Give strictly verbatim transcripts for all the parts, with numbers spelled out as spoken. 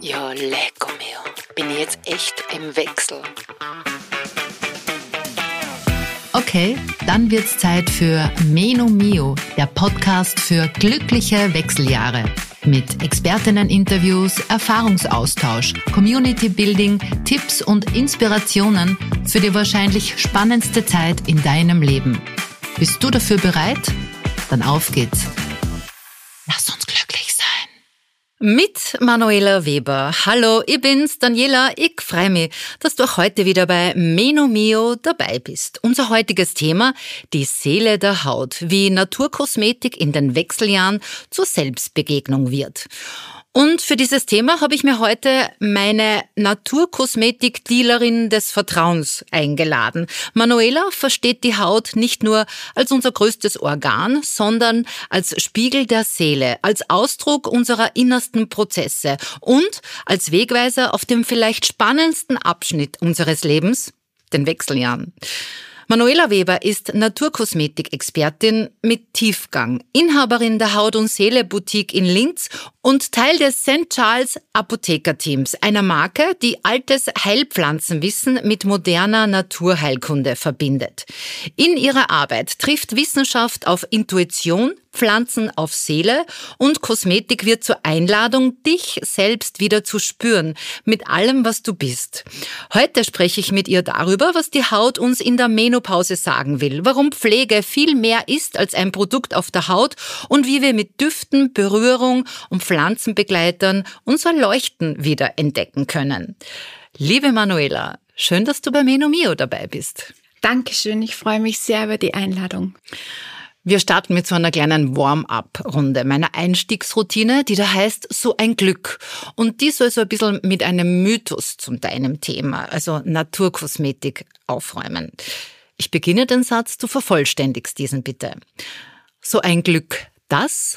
Ja, lecco mio. Bin ich jetzt echt im Wechsel? Okay, dann wird's Zeit für Meno Mio, der Podcast für glückliche Wechseljahre. Mit Expertinnen-Interviews, Erfahrungsaustausch, Community-Building, Tipps und Inspirationen für die wahrscheinlich spannendste Zeit in deinem Leben. Bist du dafür bereit? Dann auf geht's. Lass uns glücklich sein. Mit Manuela Weber. Hallo, ich bin's, Daniela. Ich freue mich, dass du auch heute wieder bei Meno Mio dabei bist. Unser heutiges Thema, die Seele der Haut, wie Naturkosmetik in den Wechseljahren zur Selbstbegegnung wird. Und für dieses Thema habe ich mir heute meine Naturkosmetik-Dealerin des Vertrauens eingeladen. Manuela versteht die Haut nicht nur als unser größtes Organ, sondern als Spiegel der Seele, als Ausdruck unserer innersten Prozesse und als Wegweiser auf dem vielleicht spannendsten Abschnitt unseres Lebens, den Wechseljahren. Manuela Weber ist Naturkosmetik-Expertin mit Tiefgang, Inhaberin der Haut- und Seele-Boutique in Linz und Teil des Sankt Charles Apothekerteams, einer Marke, die altes Heilpflanzenwissen mit moderner Naturheilkunde verbindet. In ihrer Arbeit trifft Wissenschaft auf Intuition, Pflanzen auf Seele und Kosmetik wird zur Einladung, dich selbst wieder zu spüren, mit allem, was du bist. Heute spreche ich mit ihr darüber, was die Haut uns in der Menopause sagen will, warum Pflege viel mehr ist als ein Produkt auf der Haut und wie wir mit Düften, Berührung und Pflanzenbegleitern unser Leuchten wieder entdecken können. Liebe Manuela, schön, dass du bei Meno Mio dabei bist. Dankeschön, ich freue mich sehr über die Einladung. Wir starten mit so einer kleinen Warm-up-Runde, meiner Einstiegsroutine, die da heißt, so ein Glück. Und die soll so ein bisschen mit einem Mythos zu deinem Thema, also Naturkosmetik, aufräumen. Ich beginne den Satz, du vervollständigst diesen bitte. So ein Glück, das?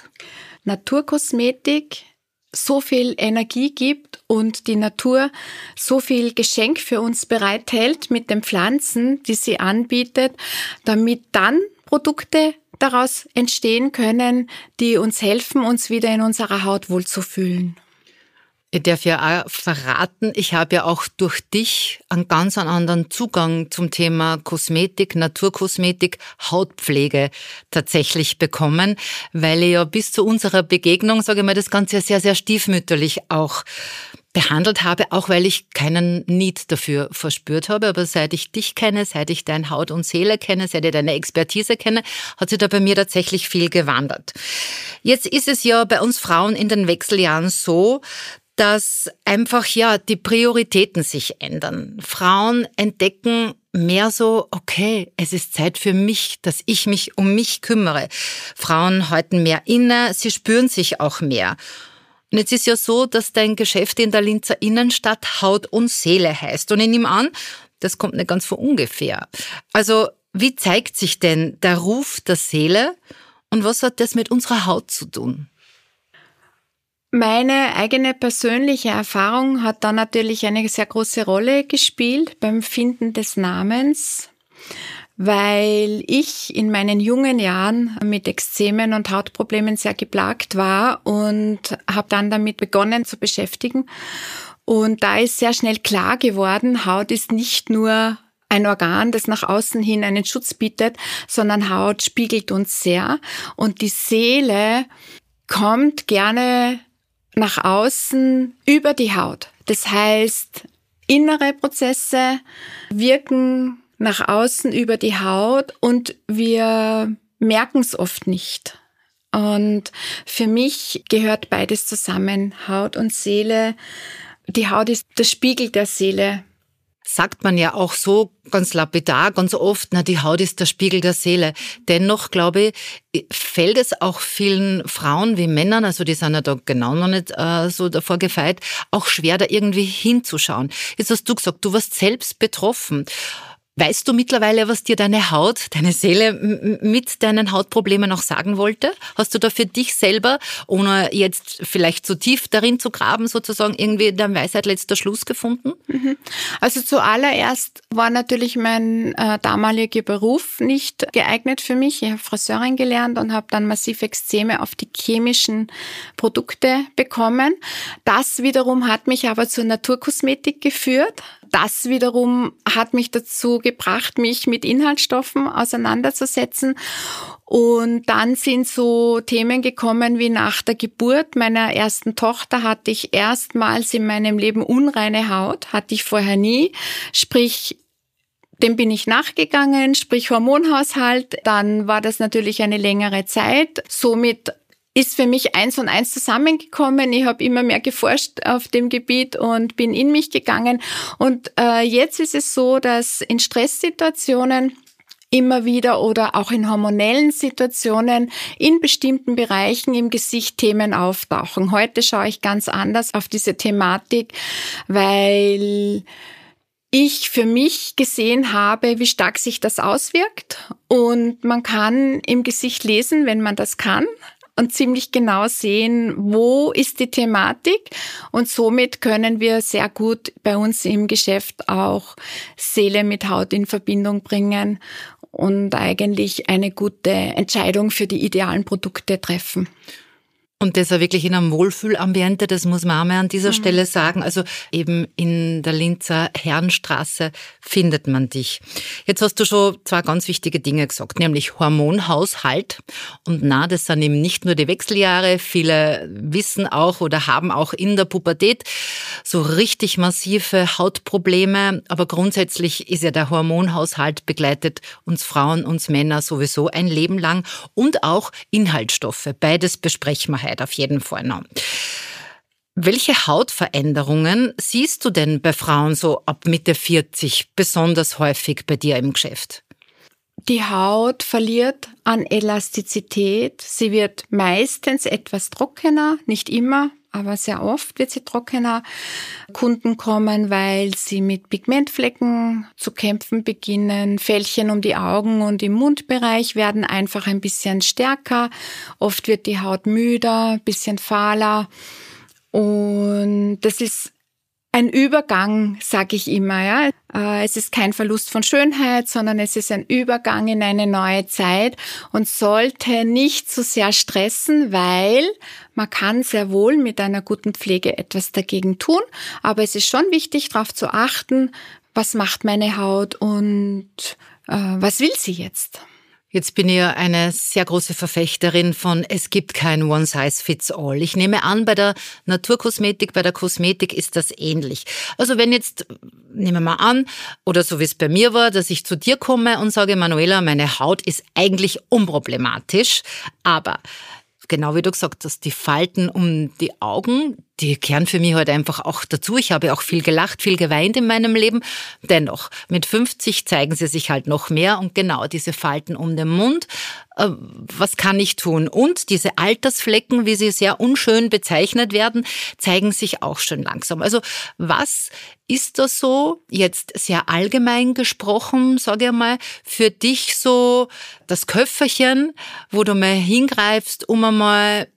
Naturkosmetik so viel Energie gibt und die Natur so viel Geschenk für uns bereithält mit den Pflanzen, die sie anbietet, damit dann Produkte daraus entstehen können, die uns helfen, uns wieder in unserer Haut wohlzufühlen. Ich darf ja auch verraten, ich habe ja auch durch dich einen ganz anderen Zugang zum Thema Kosmetik, Naturkosmetik, Hautpflege tatsächlich bekommen, weil ich ja bis zu unserer Begegnung, sage ich mal, das Ganze sehr, sehr stiefmütterlich auch behandelt habe, auch weil ich keinen Need dafür verspürt habe. Aber seit ich dich kenne, seit ich dein Haut und Seele kenne, seit ich deine Expertise kenne, hat sich da bei mir tatsächlich viel gewandert. Jetzt ist es ja bei uns Frauen in den Wechseljahren so, dass einfach ja die Prioritäten sich ändern. Frauen entdecken mehr so, okay, es ist Zeit für mich, dass ich mich um mich kümmere. Frauen halten mehr inne, sie spüren sich auch mehr. Und jetzt ist ja so, dass dein Geschäft in der Linzer Innenstadt Haut und Seele heißt. Und ich nehme an, das kommt nicht ganz von ungefähr. Also wie zeigt sich denn der Ruf der Seele und was hat das mit unserer Haut zu tun? Meine eigene persönliche Erfahrung hat da natürlich eine sehr große Rolle gespielt beim Finden des Namens, weil ich in meinen jungen Jahren mit Ekzemen und Hautproblemen sehr geplagt war und habe dann damit begonnen zu beschäftigen. Und da ist sehr schnell klar geworden, Haut ist nicht nur ein Organ, das nach außen hin einen Schutz bietet, sondern Haut spiegelt uns sehr. Und die Seele kommt gerne nach außen über die Haut. Das heißt, innere Prozesse wirken nach außen über die Haut und wir merken es oft nicht. Und für mich gehört beides zusammen, Haut und Seele. Die Haut ist der Spiegel der Seele. Sagt man ja auch so ganz lapidar, ganz oft, na, die Haut ist der Spiegel der Seele. Dennoch, glaube ich, fällt es auch vielen Frauen wie Männern, also die sind ja da genau noch nicht äh, so davor gefeit, auch schwer, da irgendwie hinzuschauen. Jetzt hast du gesagt, du warst selbst betroffen. Weißt du mittlerweile, was dir deine Haut, deine Seele m- mit deinen Hautproblemen auch sagen wollte? Hast du da für dich selber, ohne jetzt vielleicht zu tief darin zu graben, sozusagen irgendwie der Weisheit letzter Schluss gefunden? Also zuallererst war natürlich mein äh, damaliger Beruf nicht geeignet für mich. Ich habe Friseurin gelernt und habe dann massiv Ekzeme auf die chemischen Produkte bekommen. Das wiederum hat mich aber zur Naturkosmetik geführt. Das wiederum hat mich dazu gebracht, mich mit Inhaltsstoffen auseinanderzusetzen. Und dann sind so Themen gekommen wie nach der Geburt meiner ersten Tochter hatte ich erstmals in meinem Leben unreine Haut, hatte ich vorher nie. Sprich, dem bin ich nachgegangen, sprich Hormonhaushalt. Dann war das natürlich eine längere Zeit. Somit ist für mich eins und eins zusammengekommen. Ich habe immer mehr geforscht auf dem Gebiet und bin in mich gegangen. Und äh, jetzt ist es so, dass in Stresssituationen immer wieder oder auch in hormonellen Situationen in bestimmten Bereichen im Gesicht Themen auftauchen. Heute schaue ich ganz anders auf diese Thematik, weil ich für mich gesehen habe, wie stark sich das auswirkt. Und man kann im Gesicht lesen, wenn man das kann, und ziemlich genau sehen, wo ist die Thematik. Und somit können wir sehr gut bei uns im Geschäft auch Seele mit Haut in Verbindung bringen und eigentlich eine gute Entscheidung für die idealen Produkte treffen. Und das auch wirklich in einem Wohlfühlambiente, das muss man auch mal an dieser mhm. Stelle sagen. Also eben in der Linzer Herrenstraße findet man dich. Jetzt hast du schon zwei ganz wichtige Dinge gesagt, nämlich Hormonhaushalt. Und na, das sind eben nicht nur die Wechseljahre. Viele wissen auch oder haben auch in der Pubertät so richtig massive Hautprobleme. Aber grundsätzlich ist ja der Hormonhaushalt begleitet uns Frauen, uns Männer sowieso ein Leben lang. Und auch Inhaltsstoffe. Beides besprechen wir auf jeden Fall noch. Welche Hautveränderungen siehst du denn bei Frauen so ab Mitte vierzig besonders häufig bei dir im Geschäft? Die Haut verliert an Elastizität. Sie wird meistens etwas trockener, nicht immer, aber sehr oft wird sie trockener. Kunden kommen, weil sie mit Pigmentflecken zu kämpfen beginnen. Fältchen um die Augen und im Mundbereich werden einfach ein bisschen stärker. Oft wird die Haut müder, ein bisschen fahler. Und das ist ein Übergang, sage ich immer. Ja. Es ist kein Verlust von Schönheit, sondern es ist ein Übergang in eine neue Zeit und sollte nicht zu sehr stressen, weil man kann sehr wohl mit einer guten Pflege etwas dagegen tun. Aber es ist schon wichtig, darauf zu achten, was macht meine Haut und äh, was will sie jetzt. Jetzt bin ich ja eine sehr große Verfechterin von, es gibt kein One-Size-Fits-All. Ich nehme an, bei der Naturkosmetik, bei der Kosmetik ist das ähnlich. Also wenn jetzt, nehmen wir mal an, oder so wie es bei mir war, dass ich zu dir komme und sage, Manuela, meine Haut ist eigentlich unproblematisch, aber genau wie du gesagt hast, die Falten um die Augen, die kehren für mich halt einfach auch dazu. Ich habe auch viel gelacht, viel geweint in meinem Leben. Dennoch, mit fünfzig zeigen sie sich halt noch mehr und genau diese Falten um den Mund. Äh, was kann ich tun? Und diese Altersflecken, wie sie sehr unschön bezeichnet werden, zeigen sich auch schon langsam. Also was ist das so, jetzt sehr allgemein gesprochen, sage ich mal, für dich so das Köfferchen, wo du mal hingreifst, um einmal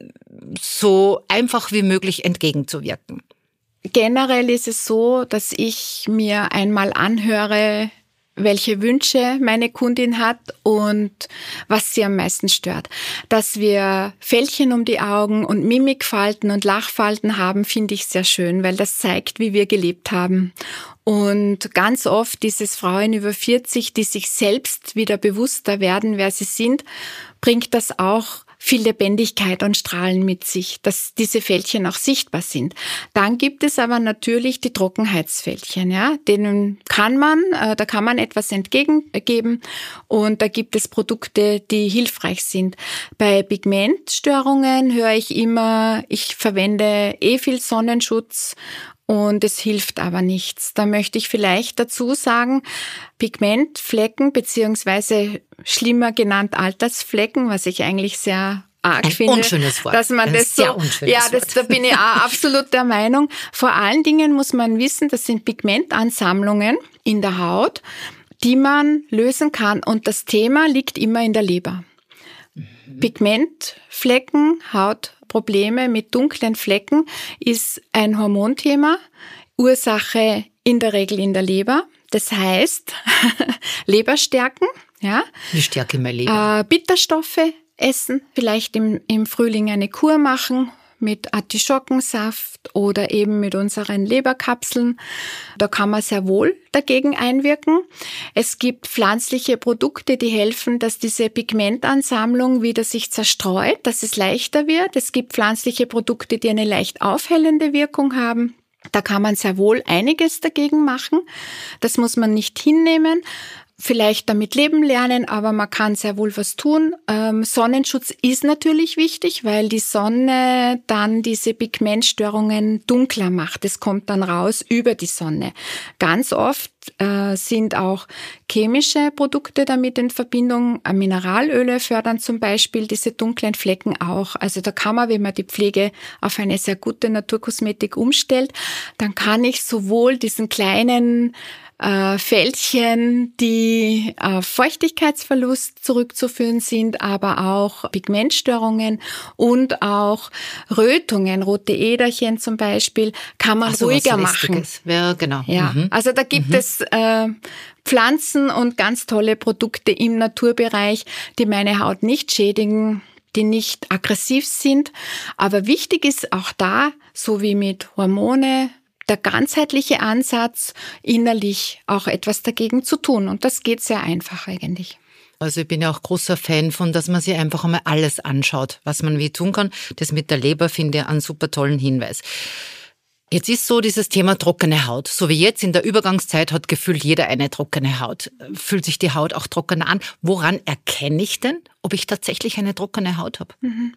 so einfach wie möglich entgegenzuwirken? Generell ist es so, dass ich mir einmal anhöre, welche Wünsche meine Kundin hat und was sie am meisten stört. Dass wir Fältchen um die Augen und Mimikfalten und Lachfalten haben, finde ich sehr schön, weil das zeigt, wie wir gelebt haben. Und ganz oft ist es Frauen über vierzig, die sich selbst wieder bewusster werden, wer sie sind, bringt das auch viel Lebendigkeit und Strahlen mit sich, dass diese Fältchen auch sichtbar sind. Dann gibt es aber natürlich die Trockenheitsfältchen, ja, denen kann man, äh, da kann man etwas entgegengeben und da gibt es Produkte, die hilfreich sind. Bei Pigmentstörungen höre ich immer, ich verwende eh viel Sonnenschutz und es hilft aber nichts. Da möchte ich vielleicht dazu sagen, Pigmentflecken beziehungsweise schlimmer genannt Altersflecken, was ich eigentlich sehr arg Ein finde. Unschönes Wort. Dass man Ein das sehr so, unschönes ja, das, Wort. da bin ich auch absolut der Meinung. Vor allen Dingen muss man wissen, das sind Pigmentansammlungen in der Haut, die man lösen kann. Und das Thema liegt immer in der Leber. Mhm. Pigmentflecken, Hautprobleme mit dunklen Flecken ist ein Hormonthema. Ursache in der Regel in der Leber. Das heißt, Leber stärken. Ja? Wie stärke meine Leber? Äh, Bitterstoffe essen, vielleicht im, im Frühling eine Kur machen mit Artischockensaft oder eben mit unseren Leberkapseln. Da kann man sehr wohl dagegen einwirken. Es gibt pflanzliche Produkte, die helfen, dass diese Pigmentansammlung wieder sich zerstreut, dass es leichter wird. Es gibt pflanzliche Produkte, die eine leicht aufhellende Wirkung haben. Da kann man sehr wohl einiges dagegen machen. Das muss man nicht hinnehmen. Vielleicht damit leben lernen, aber man kann sehr wohl was tun. Ähm, Sonnenschutz ist natürlich wichtig, weil die Sonne dann diese Pigmentstörungen dunkler macht. Es kommt dann raus über die Sonne. Ganz oft äh, sind auch chemische Produkte damit in Verbindung. Mineralöle fördern zum Beispiel diese dunklen Flecken auch. Also da kann man, wenn man die Pflege auf eine sehr gute Naturkosmetik umstellt, dann kann ich sowohl diesen kleinen Äh, Fältchen, die auf Feuchtigkeitsverlust zurückzuführen sind, aber auch Pigmentstörungen und auch Rötungen, rote Äderchen zum Beispiel, kann man Ach so, ruhiger was machen. Lästiges. Ja, genau. Ja, Mhm. also da gibt Mhm. es äh, Pflanzen und ganz tolle Produkte im Naturbereich, die meine Haut nicht schädigen, die nicht aggressiv sind. Aber wichtig ist auch da, so wie mit Hormone, der ganzheitliche Ansatz, innerlich auch etwas dagegen zu tun. Und das geht sehr einfach eigentlich. Also ich bin ja auch großer Fan von, dass man sich einfach einmal alles anschaut, was man wie tun kann. Das mit der Leber finde ich einen super tollen Hinweis. Jetzt ist so dieses Thema trockene Haut. So wie jetzt in der Übergangszeit hat gefühlt jeder eine trockene Haut. Fühlt sich die Haut auch trockener an? Woran erkenne ich denn, ob ich tatsächlich eine trockene Haut habe? Mhm.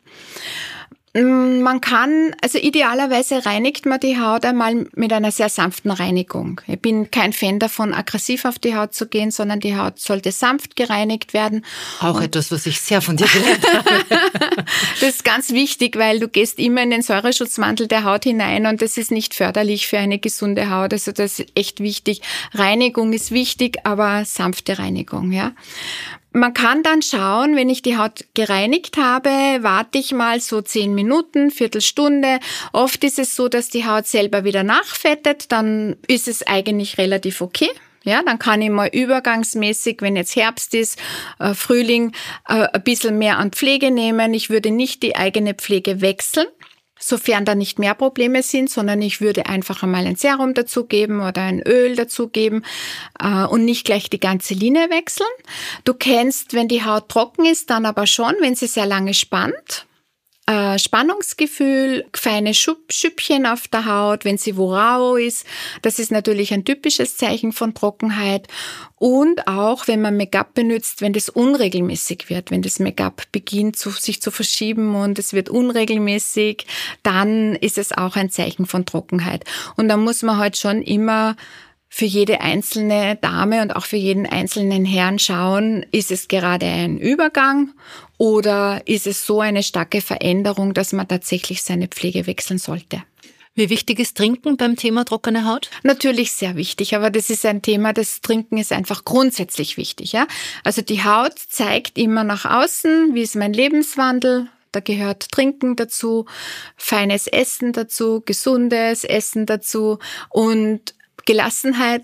Man kann, also idealerweise reinigt man die Haut einmal mit einer sehr sanften Reinigung. Ich bin kein Fan davon, aggressiv auf die Haut zu gehen, sondern die Haut sollte sanft gereinigt werden. Auch und etwas, was ich sehr von dir gelernt habe. Das ist ganz wichtig, weil du gehst immer in den Säureschutzmantel der Haut hinein und das ist nicht förderlich für eine gesunde Haut. Also das ist echt wichtig. Reinigung ist wichtig, aber sanfte Reinigung, ja. Man kann dann schauen, wenn ich die Haut gereinigt habe, warte ich mal so zehn Minuten, Viertelstunde. Oft ist es so, dass die Haut selber wieder nachfettet, dann ist es eigentlich relativ okay. Ja, dann kann ich mal übergangsmäßig, wenn jetzt Herbst ist, äh, Frühling, äh, ein bisschen mehr an Pflege nehmen. Ich würde nicht die eigene Pflege wechseln, sofern da nicht mehr Probleme sind, sondern ich würde einfach einmal ein Serum dazugeben oder ein Öl dazugeben äh, und nicht gleich die ganze Linie wechseln. Du kennst, wenn die Haut trocken ist, dann aber schon, wenn sie sehr lange spannt. Äh, Spannungsgefühl, feine Schub, Schüppchen auf der Haut, wenn sie wo rau ist. Das ist natürlich ein typisches Zeichen von Trockenheit. Und auch, wenn man Make-up benutzt, wenn das unregelmäßig wird, wenn das Make-up beginnt, zu, sich zu verschieben und es wird unregelmäßig, dann ist es auch ein Zeichen von Trockenheit. Und da muss man halt schon immer für jede einzelne Dame und auch für jeden einzelnen Herrn schauen, ist es gerade ein Übergang oder ist es so eine starke Veränderung, dass man tatsächlich seine Pflege wechseln sollte. Wie wichtig ist Trinken beim Thema trockene Haut? Natürlich sehr wichtig, aber das ist ein Thema, das Trinken ist einfach grundsätzlich wichtig. Ja? Also die Haut zeigt immer nach außen, wie ist mein Lebenswandel. Da gehört Trinken dazu, feines Essen dazu, gesundes Essen dazu und Gelassenheit,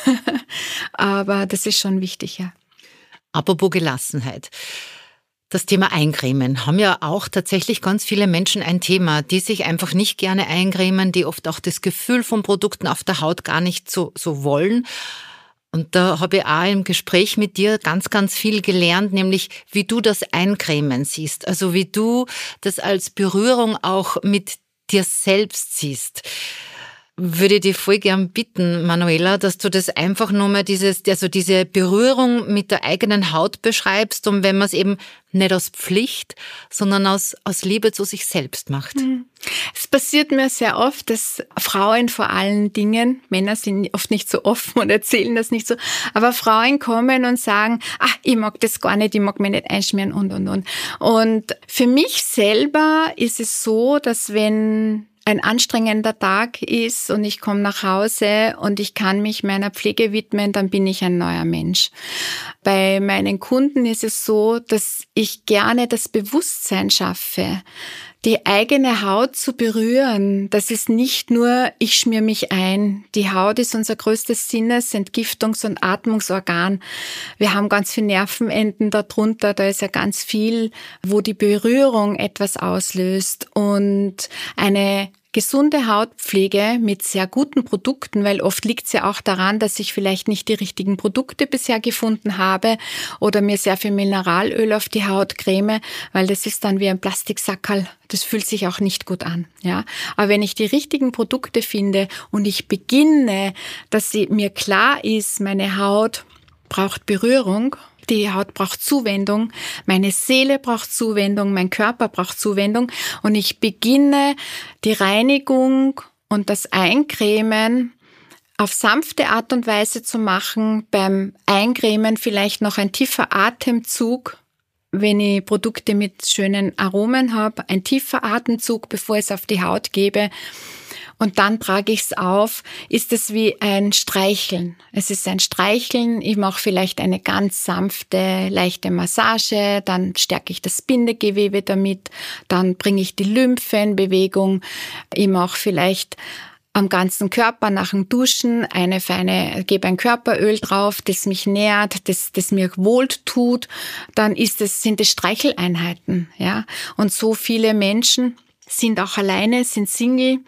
aber das ist schon wichtig, ja. Apropos Gelassenheit. Das Thema Eincremen haben ja auch tatsächlich ganz viele Menschen ein Thema, die sich einfach nicht gerne eincremen, die oft auch das Gefühl von Produkten auf der Haut gar nicht so, so wollen. Und da habe ich auch im Gespräch mit dir ganz, ganz viel gelernt, nämlich wie du das Eincremen siehst, also wie du das als Berührung auch mit dir selbst siehst. Würde ich dich voll gern bitten, Manuela, dass du das einfach nochmal dieses, also diese Berührung mit der eigenen Haut beschreibst und wenn man es eben nicht aus Pflicht, sondern aus, aus Liebe zu sich selbst macht. Es passiert mir sehr oft, dass Frauen vor allen Dingen, Männer sind oft nicht so offen und erzählen das nicht so, aber Frauen kommen und sagen, ach, ich mag das gar nicht, ich mag mich nicht einschmieren und, und, und. Und für mich selber ist es so, dass wenn ein anstrengender Tag ist und ich komme nach Hause und ich kann mich meiner Pflege widmen, dann bin ich ein neuer Mensch. Bei meinen Kunden ist es so, dass ich gerne das Bewusstsein schaffe, die eigene Haut zu berühren. Das ist nicht nur, ich schmier mich ein. Die Haut ist unser größtes Sinnes-, Entgiftungs- und Atmungsorgan. Wir haben ganz viele Nervenenden darunter. Da ist ja ganz viel, wo die Berührung etwas auslöst. Und eine gesunde Hautpflege mit sehr guten Produkten, weil oft liegt es ja auch daran, dass ich vielleicht nicht die richtigen Produkte bisher gefunden habe oder mir sehr viel Mineralöl auf die Haut creme, weil das ist dann wie ein Plastiksackerl. Das fühlt sich auch nicht gut an, ja. Aber wenn ich die richtigen Produkte finde und ich beginne, dass sie mir klar ist, meine Haut braucht Berührung, die Haut braucht Zuwendung, meine Seele braucht Zuwendung, mein Körper braucht Zuwendung und ich beginne die Reinigung und das Eincremen auf sanfte Art und Weise zu machen, beim Eincremen vielleicht noch ein tiefer Atemzug, wenn ich Produkte mit schönen Aromen habe, ein tiefer Atemzug, bevor ich es auf die Haut gebe. Und dann trage ich es auf, ist es wie ein Streicheln. Es ist ein Streicheln, ich mache vielleicht eine ganz sanfte, leichte Massage, dann stärke ich das Bindegewebe damit, dann bringe ich die Lymphe in Bewegung, ich mache vielleicht am ganzen Körper nach dem Duschen eine feine, gebe ein Körperöl drauf, das mich nährt, das, das mir wohl tut, dann ist es, sind es Streicheleinheiten, ja. Und so viele Menschen sind auch alleine, sind Single.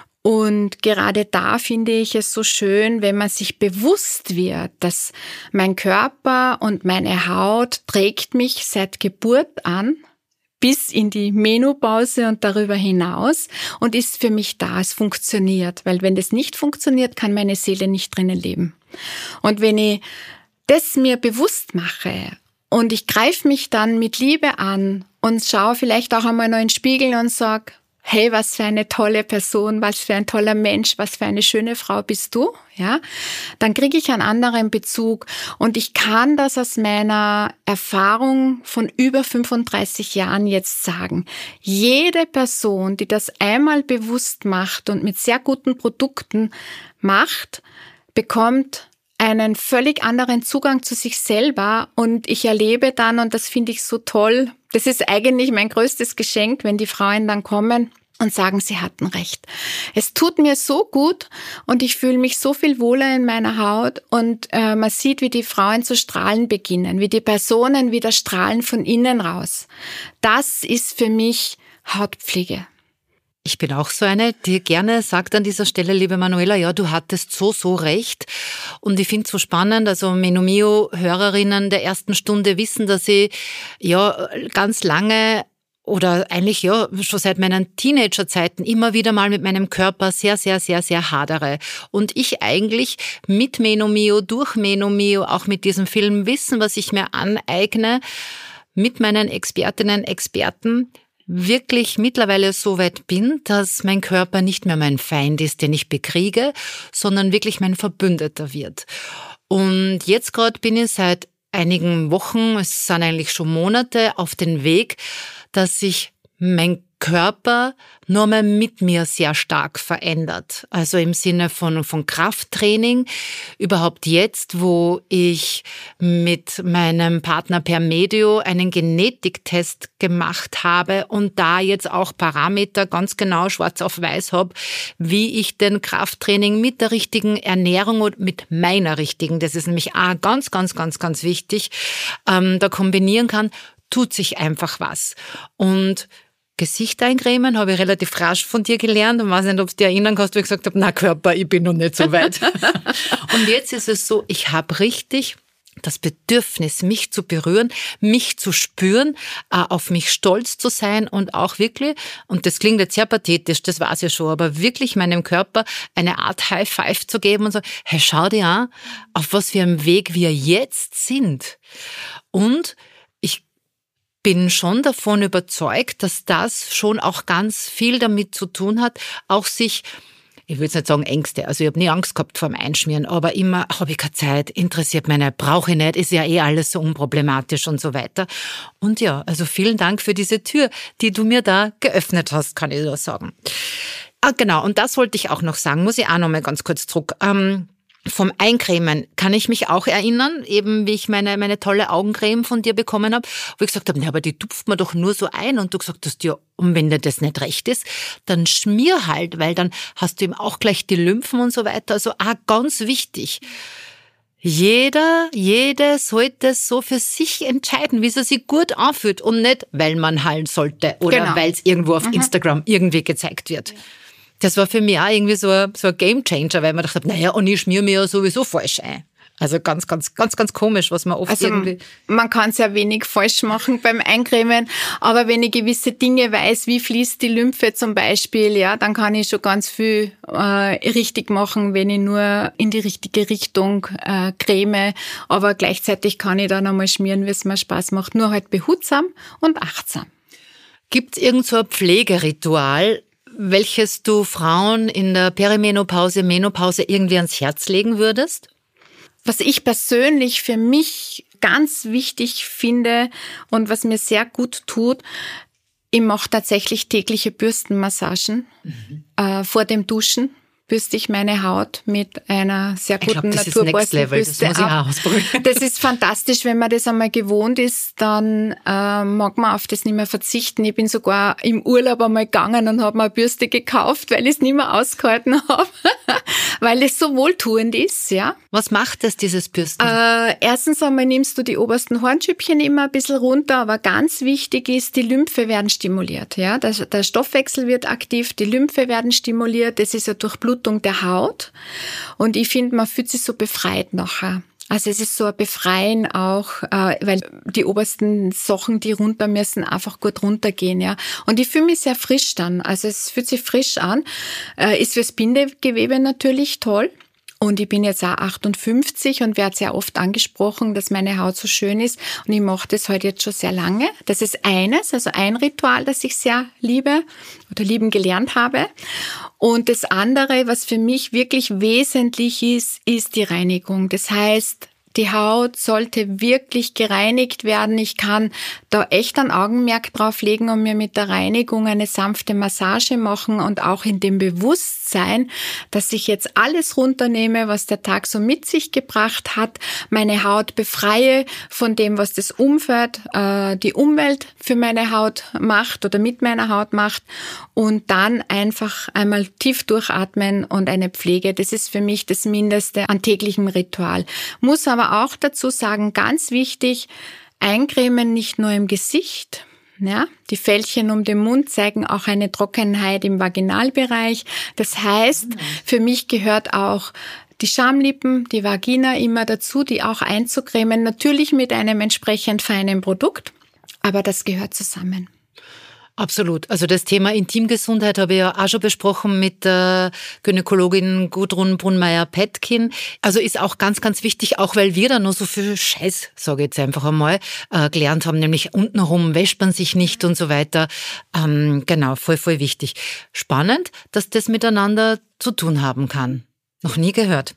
Und gerade da finde ich es so schön, wenn man sich bewusst wird, dass mein Körper und meine Haut trägt mich seit Geburt an bis in die Menopause und darüber hinaus und ist für mich da, es funktioniert. Weil wenn das nicht funktioniert, kann meine Seele nicht drinnen leben. Und wenn ich das mir bewusst mache und ich greife mich dann mit Liebe an und schaue vielleicht auch einmal noch in den Spiegel und sage, hey, was für eine tolle Person, was für ein toller Mensch, was für eine schöne Frau bist du, ja, dann kriege ich einen anderen Bezug und ich kann das aus meiner Erfahrung von über fünfunddreißig Jahren jetzt sagen. Jede Person, die das einmal bewusst macht und mit sehr guten Produkten macht, bekommt einen völlig anderen Zugang zu sich selber und ich erlebe dann, und das finde ich so toll, das ist eigentlich mein größtes Geschenk, wenn die Frauen dann kommen und sagen, sie hatten recht. Es tut mir so gut und ich fühle mich so viel wohler in meiner Haut und äh, man sieht, wie die Frauen zu strahlen beginnen, wie die Personen wieder strahlen von innen raus. Das ist für mich Hautpflege. Ich bin auch so eine, die gerne sagt an dieser Stelle, liebe Manuela, ja, du hattest so, so recht. Und ich finde es so spannend, also Menomio-Hörerinnen der ersten Stunde wissen, dass ich ja ganz lange oder eigentlich ja schon seit meinen Teenagerzeiten immer wieder mal mit meinem Körper sehr, sehr, sehr, sehr hadere. Und ich eigentlich mit Menomio, durch Menomio, auch mit diesem Film Wissen, was ich mir aneigne, mit meinen Expertinnen, Experten, wirklich mittlerweile so weit bin, dass mein Körper nicht mehr mein Feind ist, den ich bekriege, sondern wirklich mein Verbündeter wird. Und jetzt gerade bin ich seit einigen Wochen, es sind eigentlich schon Monate, auf den Weg, dass sich mein Körper nur mal mit mir sehr stark verändert. Also im Sinne von, von Krafttraining. Überhaupt jetzt, wo ich mit meinem Partner per Medio einen Genetiktest gemacht habe und da jetzt auch Parameter ganz genau schwarz auf weiß habe, wie ich den Krafttraining mit der richtigen Ernährung und mit meiner richtigen, das ist nämlich auch ganz, ganz, ganz, ganz wichtig, ähm, da kombinieren kann, tut sich einfach was. Und Gesicht eincremen, habe ich relativ rasch von dir gelernt und weiß nicht, ob du dich erinnern kannst, wo ich gesagt habe, na Körper, ich bin noch nicht so weit. Und jetzt ist es so, ich habe richtig das Bedürfnis, mich zu berühren, mich zu spüren, auf mich stolz zu sein und auch wirklich, und das klingt jetzt sehr pathetisch, das weiß ich schon, aber wirklich meinem Körper eine Art High Five zu geben und so, hey, schau dir an, auf was für einem Weg wir jetzt sind. Und ich bin schon davon überzeugt, dass das schon auch ganz viel damit zu tun hat, auch sich, ich will jetzt nicht sagen Ängste, also ich habe nie Angst gehabt vor dem Einschmieren, aber immer, habe ich keine Zeit, interessiert mich nicht, brauche ich nicht, ist ja eh alles so unproblematisch und so weiter. Und ja, also vielen Dank für diese Tür, die du mir da geöffnet hast, kann ich nur sagen. Ah, genau, und das wollte ich auch noch sagen, muss ich auch noch mal ganz kurz zurück. Ähm, vom Eincremen kann ich mich auch erinnern, eben wie ich meine meine tolle Augencreme von dir bekommen habe, wo ich gesagt habe, na, aber die tupft man doch nur so ein und du gesagt hast, ja, und wenn dir das nicht recht ist, dann schmier halt, weil dann hast du eben auch gleich die Lymphen und so weiter. Also auch ganz wichtig. Jeder, jede sollte so für sich entscheiden, wie es sich gut anfühlt und nicht, weil man halt sollte oder genau. weil es irgendwo auf mhm. Instagram irgendwie gezeigt wird. Ja. Das war für mich auch irgendwie so ein, so ein Gamechanger, weil man dachte, naja, und ich schmier mir ja sowieso falsch ein. Also ganz, ganz, ganz, ganz komisch, was man oft also irgendwie... Man kann sehr wenig falsch machen beim Eincremen, aber wenn ich gewisse Dinge weiß, wie fließt die Lymphe zum Beispiel, ja, dann kann ich schon ganz viel äh, richtig machen, wenn ich nur in die richtige Richtung äh, creme, aber gleichzeitig kann ich dann einmal schmieren, wie es mir Spaß macht, nur halt behutsam und achtsam. Gibt es irgend so ein Pflegeritual, welches du Frauen in der Perimenopause, Menopause irgendwie ans Herz legen würdest? Was ich persönlich für mich ganz wichtig finde und was mir sehr gut tut, ich mache tatsächlich tägliche Bürstenmassagen. Mhm. Äh, vor dem Duschen bürste ich meine Haut mit einer sehr guten Naturborstenbürste ab. Das muss ich auch ausprobieren. Das ist fantastisch, wenn man das einmal gewohnt ist, dann äh, mag man auf das nicht mehr verzichten. Ich bin sogar im Urlaub einmal gegangen und habe mir eine Bürste gekauft, weil ich es nicht mehr ausgehalten habe, weil es so wohltuend ist. Ja. Was macht das, dieses Bürsten? Äh, erstens einmal nimmst du die obersten Hornschüppchen immer ein bisschen runter, aber ganz wichtig ist, die Lymphe werden stimuliert. Ja. Der, der Stoffwechsel wird aktiv, die Lymphe werden stimuliert, das ist ja Durchblutung der Haut und ich finde, man fühlt sich so befreit nachher. Also es ist so ein Befreien auch, äh, weil die obersten Sachen, die runter müssen, einfach gut runtergehen, ja. Und ich fühle mich sehr frisch dann, also es fühlt sich frisch an, äh, ist fürs Bindegewebe natürlich toll. Und ich bin jetzt auch achtundfünfzig und werde sehr oft angesprochen, dass meine Haut so schön ist. Und ich mache das heute jetzt schon sehr lange. Das ist eines, also ein Ritual, das ich sehr liebe oder lieben gelernt habe. Und das andere, was für mich wirklich wesentlich ist, ist die Reinigung. Das heißt, die Haut sollte wirklich gereinigt werden. Ich kann da echt ein Augenmerk drauf legen und mir mit der Reinigung eine sanfte Massage machen und auch in dem Bewusstsein, dass ich jetzt alles runternehme, was der Tag so mit sich gebracht hat, meine Haut befreie von dem, was das Umfeld, äh, die Umwelt für meine Haut macht oder mit meiner Haut macht und dann einfach einmal tief durchatmen und eine Pflege. Das ist für mich das Mindeste an täglichem Ritual. Muss aber Aber auch dazu sagen, ganz wichtig, eincremen nicht nur im Gesicht. Ja, die Fältchen um den Mund zeigen auch eine Trockenheit im Vaginalbereich. Das heißt, für mich gehört auch die Schamlippen, die Vagina immer dazu, die auch einzucremen. Natürlich mit einem entsprechend feinen Produkt, aber das gehört zusammen. Absolut. Also das Thema Intimgesundheit habe ich ja auch schon besprochen mit der Gynäkologin Gudrun Brunmeier-Petkin. Also ist auch ganz, ganz wichtig, auch weil wir da noch so viel Scheiß, sage ich jetzt einfach einmal, äh, gelernt haben, nämlich untenrum wäscht man sich nicht und so weiter. Ähm, genau, voll, voll wichtig. Spannend, dass das miteinander zu tun haben kann. Noch nie gehört.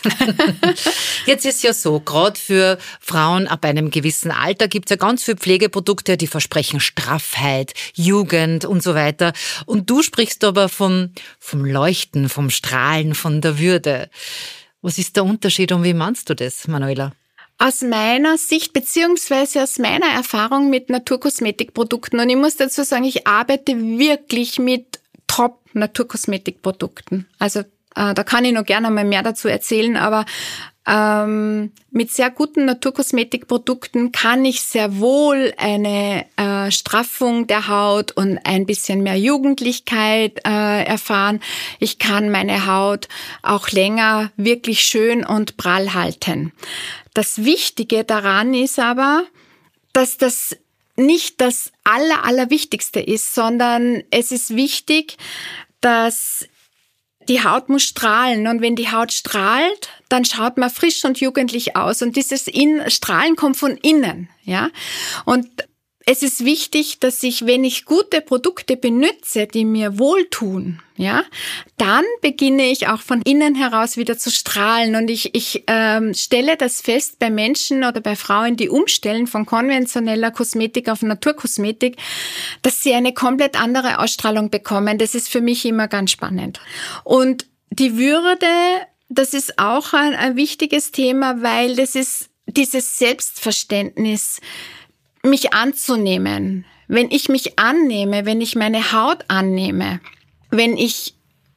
Jetzt ist ja so, gerade für Frauen ab einem gewissen Alter gibt es ja ganz viele Pflegeprodukte, die versprechen Straffheit, Jugend und so weiter. Und du sprichst aber vom, vom Leuchten, vom Strahlen, von der Würde. Was ist der Unterschied und wie meinst du das, Manuela? Aus meiner Sicht beziehungsweise aus meiner Erfahrung mit Naturkosmetikprodukten, und ich muss dazu sagen, ich arbeite wirklich mit Top-Naturkosmetikprodukten. Also äh, da kann ich noch gerne mal mehr dazu erzählen, aber ähm, mit sehr guten Naturkosmetikprodukten kann ich sehr wohl eine äh, Straffung der Haut und ein bisschen mehr Jugendlichkeit äh, erfahren. Ich kann meine Haut auch länger wirklich schön und prall halten. Das Wichtige daran ist aber, dass das nicht das Aller, Allerwichtigste ist, sondern es ist wichtig, dass die Haut muss strahlen. Und wenn die Haut strahlt, dann schaut man frisch und jugendlich aus. Und dieses In- Strahlen kommt von innen, ja. Und es ist wichtig, dass ich, wenn ich gute Produkte benutze, die mir wohltun, ja, dann beginne ich auch von innen heraus wieder zu strahlen. Und ich, ich ähm, stelle das fest bei Menschen oder bei Frauen, die umstellen von konventioneller Kosmetik auf Naturkosmetik, dass sie eine komplett andere Ausstrahlung bekommen. Das ist für mich immer ganz spannend. Und die Würde, das ist auch ein, ein wichtiges Thema, weil das ist dieses Selbstverständnis, mich anzunehmen. Wenn ich mich annehme, wenn ich meine Haut annehme, wenn ich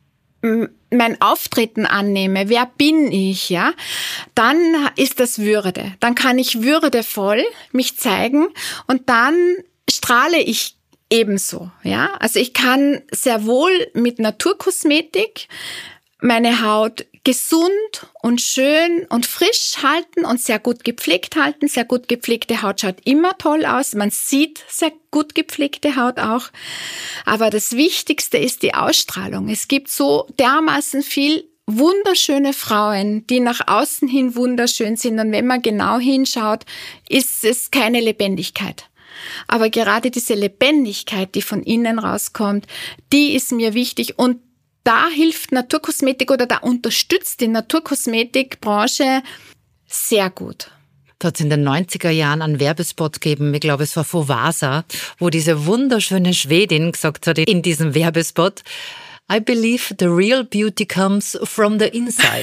mein Auftreten annehme, wer bin ich, ja, dann ist das Würde. Dann kann ich würdevoll mich zeigen und dann strahle ich ebenso, ja. Also ich kann sehr wohl mit Naturkosmetik meine Haut gesund und schön und frisch halten und sehr gut gepflegt halten. Sehr gut gepflegte Haut schaut immer toll aus. Man sieht sehr gut gepflegte Haut auch. Aber das Wichtigste ist die Ausstrahlung. Es gibt so dermaßen viel wunderschöne Frauen, die nach außen hin wunderschön sind. Und wenn man genau hinschaut, ist es keine Lebendigkeit. Aber gerade diese Lebendigkeit, die von innen rauskommt, die ist mir wichtig. Und da hilft Naturkosmetik oder da unterstützt die Naturkosmetikbranche sehr gut. Da hat es in den neunziger Jahren einen Werbespot gegeben, ich glaube es war Fovasa, wo diese wunderschöne Schwedin gesagt hat in diesem Werbespot, I believe the real beauty comes from the inside.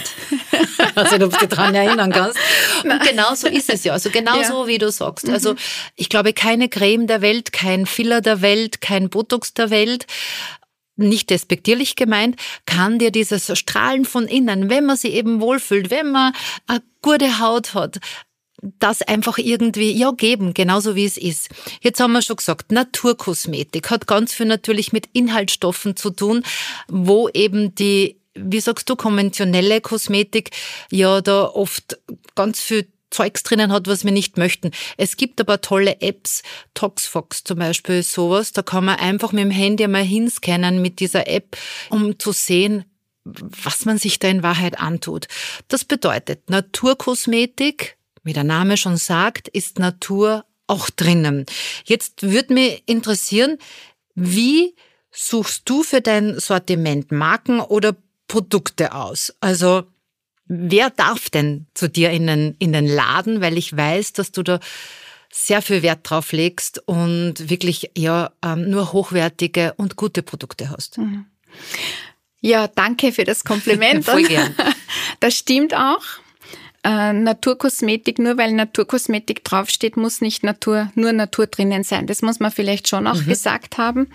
Also du dich daran erinnern kannst. Und genau so ist es ja. Also genau ja. so, wie du sagst. Also ich glaube, keine Creme der Welt, kein Filler der Welt, kein Botox der Welt, nicht despektierlich gemeint, kann dir dieses Strahlen von innen, wenn man sich eben wohlfühlt, wenn man eine gute Haut hat, das einfach irgendwie, ja, geben, genauso wie es ist. Jetzt haben wir schon gesagt, Naturkosmetik hat ganz viel natürlich mit Inhaltsstoffen zu tun, wo eben die, wie sagst du, konventionelle Kosmetik ja da oft ganz viel Zeugs drinnen hat, was wir nicht möchten. Es gibt aber tolle Apps, Toxfox zum Beispiel, sowas, da kann man einfach mit dem Handy einmal hinscannen mit dieser App, um zu sehen, was man sich da in Wahrheit antut. Das bedeutet, Naturkosmetik, wie der Name schon sagt, ist Natur auch drinnen. Jetzt würde mich interessieren, wie suchst du für dein Sortiment Marken oder Produkte aus? Also wer darf denn zu dir in den, in den Laden? Weil ich weiß, dass du da sehr viel Wert drauf legst und wirklich ja nur hochwertige und gute Produkte hast. Ja, danke für das Kompliment. Voll gern. Das stimmt auch. Äh, Naturkosmetik, nur weil Naturkosmetik draufsteht, muss nicht Natur, nur Natur drinnen sein. Das muss man vielleicht schon auch mhm. gesagt haben.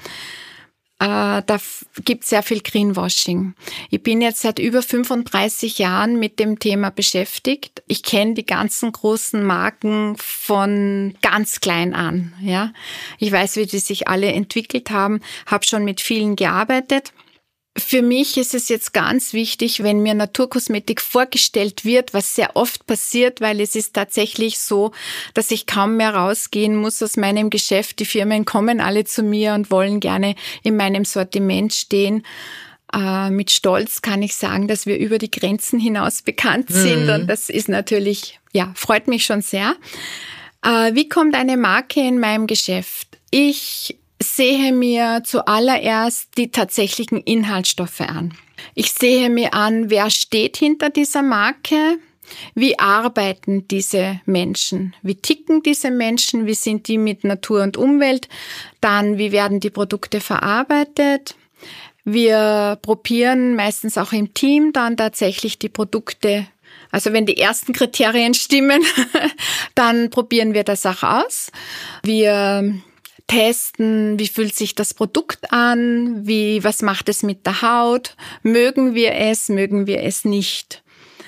Da gibt es sehr viel Greenwashing. Ich bin jetzt seit über fünfunddreißig Jahren mit dem Thema beschäftigt. Ich kenne die ganzen großen Marken von ganz klein an. Ja, ich weiß, wie die sich alle entwickelt haben, habe schon mit vielen gearbeitet. Für mich ist es jetzt ganz wichtig, wenn mir Naturkosmetik vorgestellt wird, was sehr oft passiert, weil es ist tatsächlich so, dass ich kaum mehr rausgehen muss aus meinem Geschäft. Die Firmen kommen alle zu mir und wollen gerne in meinem Sortiment stehen. Äh, mit Stolz kann ich sagen, dass wir über die Grenzen hinaus bekannt sind. Mhm. Und das ist natürlich, ja, freut mich schon sehr. Äh, wie kommt eine Marke in meinem Geschäft? Ich sehe mir zuallererst die tatsächlichen Inhaltsstoffe an. Ich sehe mir an, wer steht hinter dieser Marke, wie arbeiten diese Menschen, wie ticken diese Menschen, wie sind die mit Natur und Umwelt, dann wie werden die Produkte verarbeitet. Wir probieren meistens auch im Team dann tatsächlich die Produkte. Also wenn die ersten Kriterien stimmen, dann probieren wir das auch aus. Wir testen, wie fühlt sich das Produkt an, wie, was macht es mit der Haut, mögen wir es, mögen wir es nicht.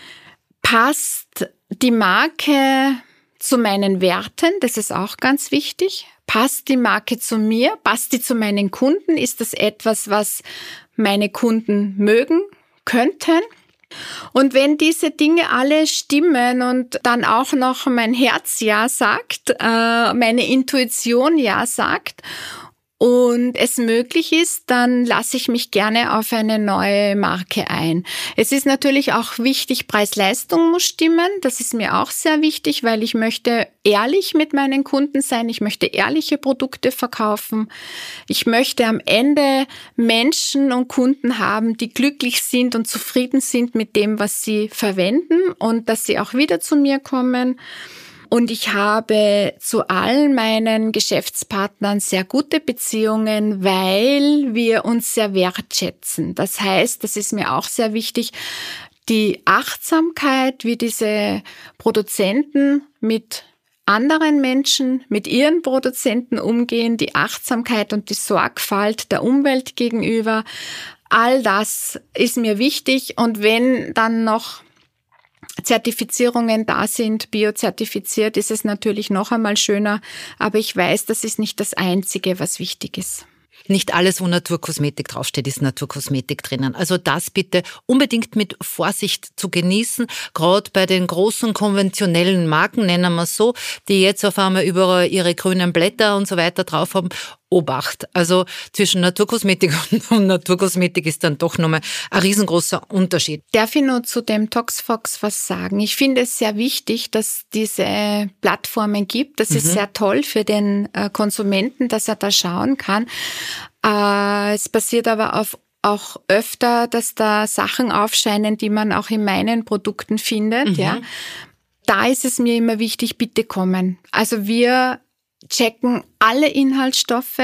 Passt die Marke zu meinen Werten, das ist auch ganz wichtig. Passt die Marke zu mir, passt die zu meinen Kunden, ist das etwas, was meine Kunden mögen könnten? Und wenn diese Dinge alle stimmen und dann auch noch mein Herz ja sagt, äh, meine Intuition ja sagt und es möglich ist, dann lasse ich mich gerne auf eine neue Marke ein. Es ist natürlich auch wichtig, Preis-Leistung muss stimmen. Das ist mir auch sehr wichtig, weil ich möchte ehrlich mit meinen Kunden sein. Ich möchte ehrliche Produkte verkaufen. Ich möchte am Ende Menschen und Kunden haben, die glücklich sind und zufrieden sind mit dem, was sie verwenden und dass sie auch wieder zu mir kommen. Und ich habe zu all meinen Geschäftspartnern sehr gute Beziehungen, weil wir uns sehr wertschätzen. Das heißt, das ist mir auch sehr wichtig, die Achtsamkeit, wie diese Produzenten mit anderen Menschen, mit ihren Produzenten umgehen, die Achtsamkeit und die Sorgfalt der Umwelt gegenüber. All das ist mir wichtig. Und wenn dann noch Zertifizierungen da sind, biozertifiziert, ist es natürlich noch einmal schöner. Aber ich weiß, das ist nicht das Einzige, was wichtig ist. Nicht alles, wo Naturkosmetik draufsteht, ist Naturkosmetik drinnen. Also das bitte unbedingt mit Vorsicht zu genießen, gerade bei den großen konventionellen Marken, nennen wir es so, die jetzt auf einmal überall ihre grünen Blätter und so weiter drauf haben. Obacht. Also zwischen Naturkosmetik und Naturkosmetik ist dann doch nochmal ein riesengroßer Unterschied. Darf ich nur zu dem Toxfox was sagen? Ich finde es sehr wichtig, dass diese Plattformen gibt. Das mhm. ist sehr toll für den Konsumenten, dass er da schauen kann. Es passiert aber auf auch öfter, dass da Sachen aufscheinen, die man auch in meinen Produkten findet. Mhm. Ja, da ist es mir immer wichtig, bitte kommen. Also wir checken alle Inhaltsstoffe.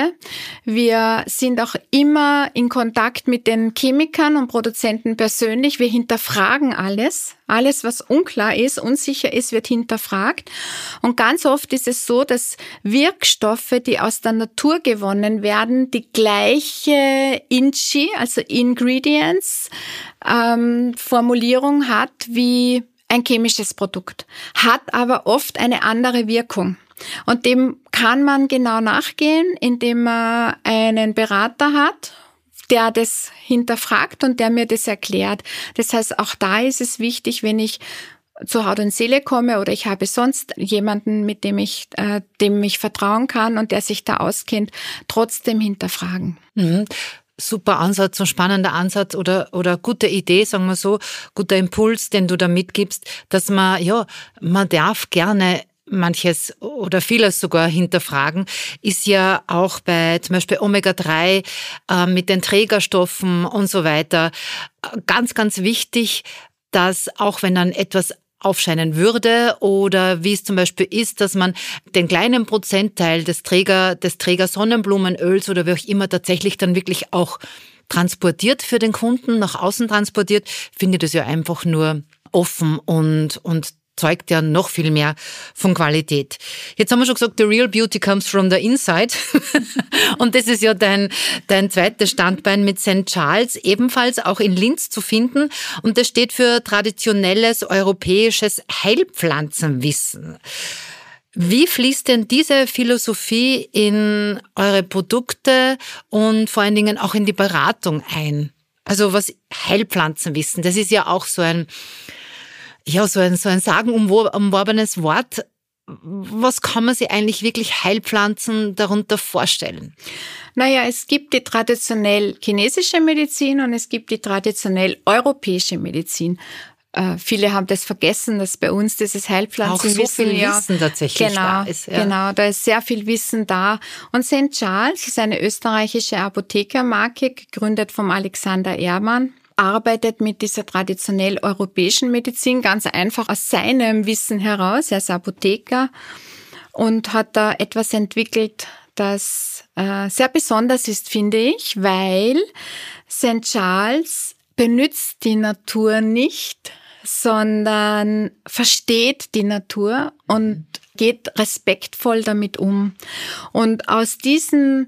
Wir sind auch immer in Kontakt mit den Chemikern und Produzenten persönlich. Wir hinterfragen alles. Alles, was unklar ist, unsicher ist, wird hinterfragt. Und ganz oft ist es so, dass Wirkstoffe, die aus der Natur gewonnen werden, die gleiche I N C I, also Ingredients, ähm, Formulierung hat wie ein chemisches Produkt, hat aber oft eine andere Wirkung. Und dem kann man genau nachgehen, indem man einen Berater hat, der das hinterfragt und der mir das erklärt. Das heißt, auch da ist es wichtig, wenn ich zu Haut und Seele komme oder ich habe sonst jemanden, mit dem ich, äh, dem ich vertrauen kann und der sich da auskennt, trotzdem hinterfragen. Mhm. Super Ansatz, ein spannender Ansatz oder oder gute Idee, sagen wir so, guter Impuls, den du da mitgibst, dass man, ja, man darf gerne manches oder vieles sogar hinterfragen, ist ja auch bei zum Beispiel Omega drei äh, mit den Trägerstoffen und so weiter ganz, ganz wichtig, dass auch wenn dann etwas aufscheinen würde oder wie es zum Beispiel ist, dass man den kleinen Prozentteil des Träger, des Träger Sonnenblumenöls oder wie auch immer tatsächlich dann wirklich auch transportiert für den Kunden, nach außen transportiert, finde ich das ja einfach nur offen und, und zeugt ja noch viel mehr von Qualität. Jetzt haben wir schon gesagt, the real beauty comes from the inside. Und das ist ja dein, dein zweites Standbein mit Sankt Charles, ebenfalls auch in Linz zu finden. Und das steht für traditionelles europäisches Heilpflanzenwissen. Wie fließt denn diese Philosophie in eure Produkte und vor allen Dingen auch in die Beratung ein? Also was Heilpflanzenwissen, das ist ja auch so ein Ja, so ein, so ein sagenumworbenes Wort. Was kann man sich eigentlich wirklich Heilpflanzen darunter vorstellen? Naja, es gibt die traditionell chinesische Medizin und es gibt die traditionell europäische Medizin. Äh, viele haben das vergessen, dass bei uns dieses Heilpflanzenwissen auch so viel ja, Wissen tatsächlich genau, da ist. Ja. Genau, da ist sehr viel Wissen da. Und Sankt Charles ist eine österreichische Apothekermarke, gegründet vom Alexander Ehrmann. Arbeitet mit dieser traditionell europäischen Medizin ganz einfach aus seinem Wissen heraus. Er ist Apotheker und hat da etwas entwickelt, das äh, sehr besonders ist, finde ich, weil Sankt Charles benutzt die Natur nicht, sondern versteht die Natur und geht respektvoll damit um. Und aus diesen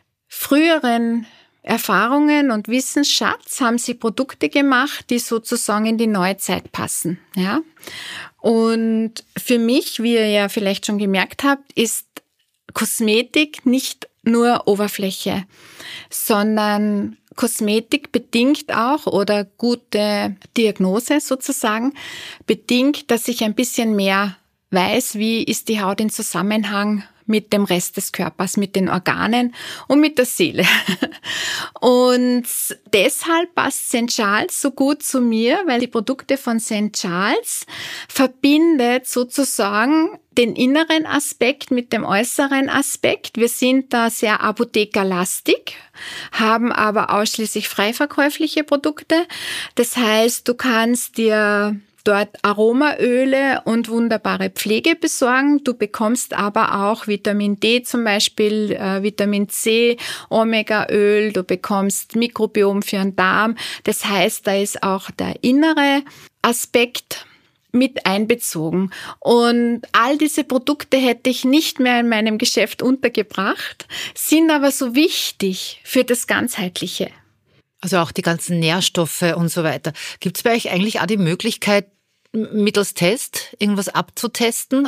früheren Erfahrungen und Wissensschatz haben sie Produkte gemacht, die sozusagen in die Neuzeit passen. Ja? Und für mich, wie ihr ja vielleicht schon gemerkt habt, ist Kosmetik nicht nur Oberfläche, sondern Kosmetik bedingt auch oder gute Diagnose sozusagen bedingt, dass ich ein bisschen mehr weiß, wie ist die Haut in Zusammenhang mit dem Rest des Körpers, mit den Organen und mit der Seele. Und deshalb passt Sankt Charles so gut zu mir, weil die Produkte von Sankt Charles verbindet sozusagen den inneren Aspekt mit dem äußeren Aspekt. Wir sind da sehr apothekerlastig, haben aber ausschließlich freiverkäufliche Produkte. Das heißt, du kannst dir dort Aromaöle und wunderbare Pflege besorgen. Du bekommst aber auch Vitamin D zum Beispiel, äh, Vitamin C, Omegaöl. Du bekommst Mikrobiom für den Darm. Das heißt, da ist auch der innere Aspekt mit einbezogen. Und all diese Produkte hätte ich nicht mehr in meinem Geschäft untergebracht, sind aber so wichtig für das Ganzheitliche. Also auch die ganzen Nährstoffe und so weiter. Gibt es bei euch eigentlich auch die Möglichkeit, mittels Test irgendwas abzutesten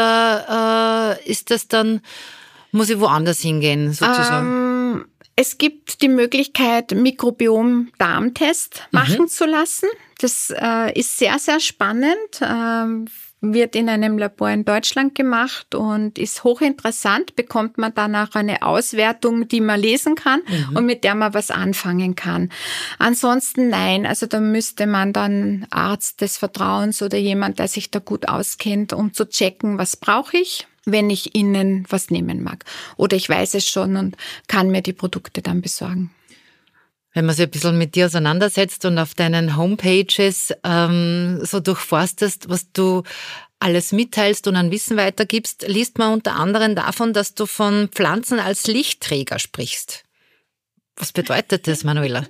oder äh, ist das dann, muss ich woanders hingehen sozusagen? Ähm, es gibt die Möglichkeit, Mikrobiom-Darmtest machen mhm. zu lassen. Das äh, ist sehr, sehr spannend. Ähm, wird in einem Labor in Deutschland gemacht und ist hochinteressant, bekommt man dann auch eine Auswertung, die man lesen kann mhm. und mit der man was anfangen kann. Ansonsten nein, also da müsste man dann Arzt des Vertrauens oder jemand, der sich da gut auskennt, um zu checken, was brauche ich, wenn ich Ihnen was nehmen mag. Oder ich weiß es schon und kann mir die Produkte dann besorgen. Wenn man sich ein bisschen mit dir auseinandersetzt und auf deinen Homepages ähm, so durchforstest, was du alles mitteilst und an Wissen weitergibst, liest man unter anderem davon, dass du von Pflanzen als Lichtträger sprichst. Was bedeutet das, Manuela?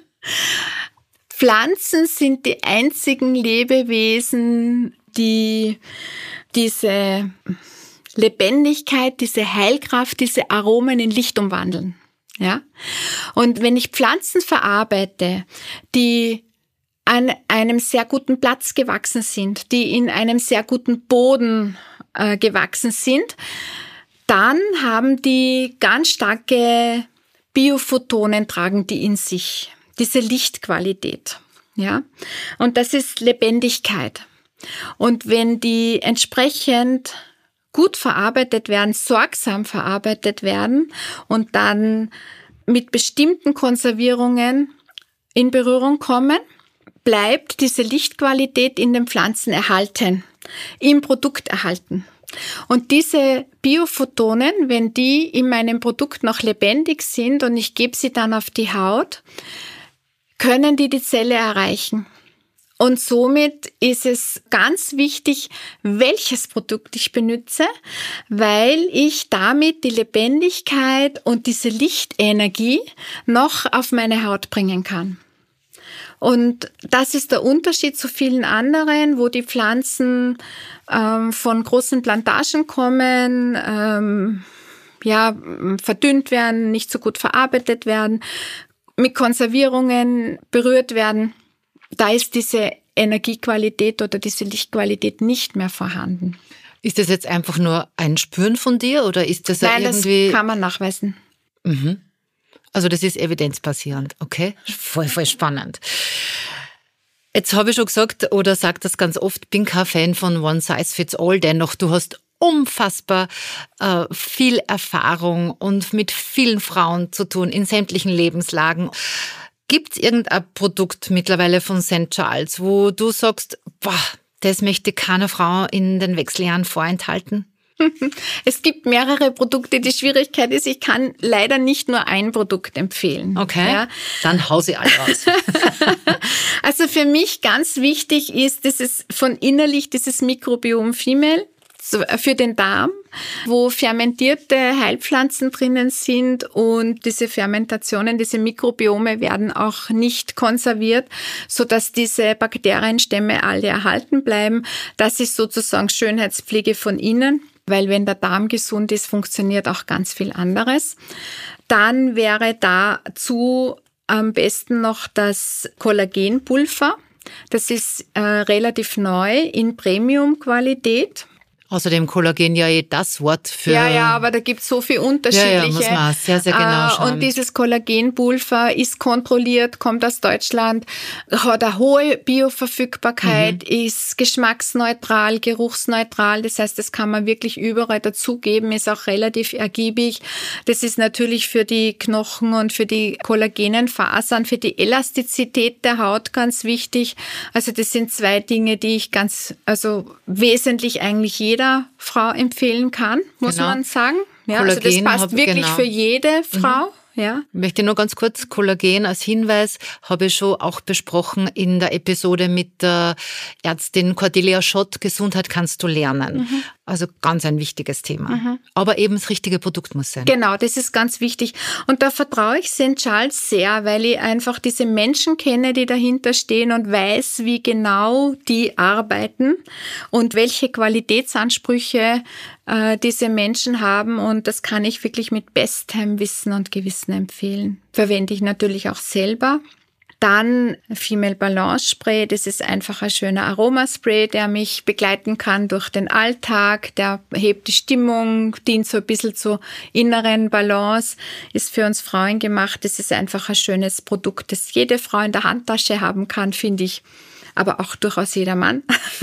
Pflanzen sind die einzigen Lebewesen, die diese Lebendigkeit, diese Heilkraft, diese Aromen in Licht umwandeln. Ja. Und wenn ich Pflanzen verarbeite, die an einem sehr guten Platz gewachsen sind, die in einem sehr guten Boden äh, gewachsen sind, dann haben die ganz starke Biophotonen, tragen die in sich, diese Lichtqualität. Ja. Und das ist Lebendigkeit. Und wenn die entsprechend gut verarbeitet werden, sorgsam verarbeitet werden und dann mit bestimmten Konservierungen in Berührung kommen, bleibt diese Lichtqualität in den Pflanzen erhalten, im Produkt erhalten. Und diese Biophotonen, wenn die in meinem Produkt noch lebendig sind und ich gebe sie dann auf die Haut, können die die Zelle erreichen. Und somit ist es ganz wichtig, welches Produkt ich benutze, weil ich damit die Lebendigkeit und diese Lichtenergie noch auf meine Haut bringen kann. Und das ist der Unterschied zu vielen anderen, wo die Pflanzen ähm, von großen Plantagen kommen, ähm, ja, verdünnt werden, nicht so gut verarbeitet werden, mit Konservierungen berührt werden. Da ist diese Energiequalität oder diese Lichtqualität nicht mehr vorhanden. Ist das jetzt einfach nur ein Spüren von dir oder ist das Nein, irgendwie... das kann man nachweisen. Mhm. Also das ist evidenzbasierend, okay? Voll, voll spannend. Jetzt habe ich schon gesagt oder sage das ganz oft, bin kein Fan von One Size Fits All, dennoch du hast unfassbar äh, viel Erfahrung und mit vielen Frauen zu tun in sämtlichen Lebenslagen. Gibt es irgendein Produkt mittlerweile von Sankt Charles, wo du sagst, boah, das möchte keiner Frau in den Wechseljahren vorenthalten? Es gibt mehrere Produkte. Die Schwierigkeit ist, ich kann leider nicht nur ein Produkt empfehlen. Okay, ja. Dann hau sie alle raus. Also für mich ganz wichtig ist, dieses von innerlich dieses Mikrobiom Female für den Darm, wo fermentierte Heilpflanzen drinnen sind und diese Fermentationen, diese Mikrobiome werden auch nicht konserviert, sodass diese Bakterienstämme alle erhalten bleiben. Das ist sozusagen Schönheitspflege von innen, weil wenn der Darm gesund ist, funktioniert auch ganz viel anderes. Dann wäre dazu am besten noch das Kollagenpulver. Das ist äh, relativ neu in Premium-Qualität. Außerdem Kollagen ja eh das Wort für... Ja, ja, aber da gibt es so viel unterschiedliche. Ja, ja, muss man sehr, sehr genau schauen. Und dieses Kollagenpulver ist kontrolliert, kommt aus Deutschland, hat eine hohe Bioverfügbarkeit, mhm. ist geschmacksneutral, geruchsneutral. Das heißt, das kann man wirklich überall dazugeben, ist auch relativ ergiebig. Das ist natürlich für die Knochen und für die kollagenen Fasern, für die Elastizität der Haut ganz wichtig. Also das sind zwei Dinge, die ich ganz, also wesentlich eigentlich jeder Frau empfehlen kann, muss genau. man sagen. Ja, Kollagen, also das passt hab, wirklich genau. für jede Frau. Mhm. Ja. Ich möchte nur ganz kurz Kollagen als Hinweis, habe ich schon auch besprochen in der Episode mit der Ärztin Cordelia Schott, Gesundheit kannst du lernen. Mhm. Also ganz ein wichtiges Thema. Mhm. Aber eben das richtige Produkt muss sein. Genau, das ist ganz wichtig. Und da vertraue ich Sankt Charles sehr, weil ich einfach diese Menschen kenne, die dahinter stehen und weiß, wie genau die arbeiten und welche Qualitätsansprüche äh, diese Menschen haben. Und das kann ich wirklich mit bestem Wissen und Gewissen empfehlen. Verwende ich natürlich auch selber. Dann Female Balance Spray, das ist einfach ein schöner Aromaspray, der mich begleiten kann durch den Alltag, der hebt die Stimmung, dient so ein bisschen zur inneren Balance, ist für uns Frauen gemacht. Das ist einfach ein schönes Produkt, das jede Frau in der Handtasche haben kann, finde ich. Aber auch durchaus jeder Mann.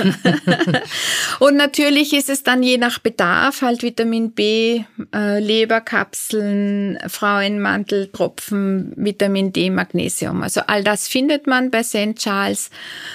Und natürlich ist es dann je nach Bedarf halt Vitamin B, äh, Leberkapseln, Frauenmantel, Tropfen, Vitamin D, Magnesium. Also all das findet man bei Sankt Charles.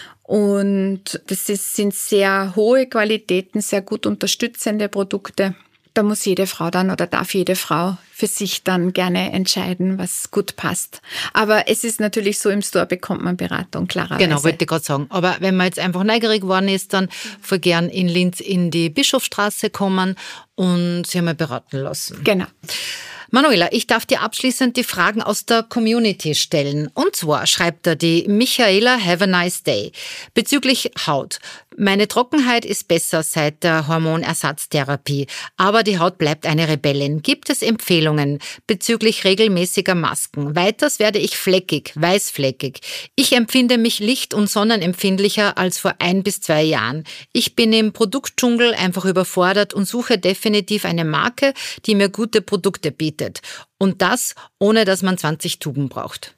Und das ist, sind sehr hohe Qualitäten, sehr gut unterstützende Produkte. Da muss jede Frau dann oder darf jede Frau für sich dann gerne entscheiden, was gut passt. Aber es ist natürlich so, im Store bekommt man Beratung, klarerweise. Genau, wollte ich gerade sagen. Aber wenn man jetzt einfach neugierig geworden ist, dann voll gern in Linz in die Bischofstraße kommen und sich einmal beraten lassen. Genau. Manuela, ich darf dir abschließend die Fragen aus der Community stellen. Und zwar schreibt da die Michaela, have a nice day. Bezüglich Haut. Meine Trockenheit ist besser seit der Hormonersatztherapie, aber die Haut bleibt eine Rebellin. Gibt es Empfehlungen bezüglich regelmäßiger Masken? Weiters werde ich fleckig, weißfleckig. Ich empfinde mich licht- und sonnenempfindlicher als vor ein bis zwei Jahren. Ich bin im Produktdschungel einfach überfordert und suche definitiv eine Marke, die mir gute Produkte bietet. Und das, ohne dass man zwanzig Tuben braucht.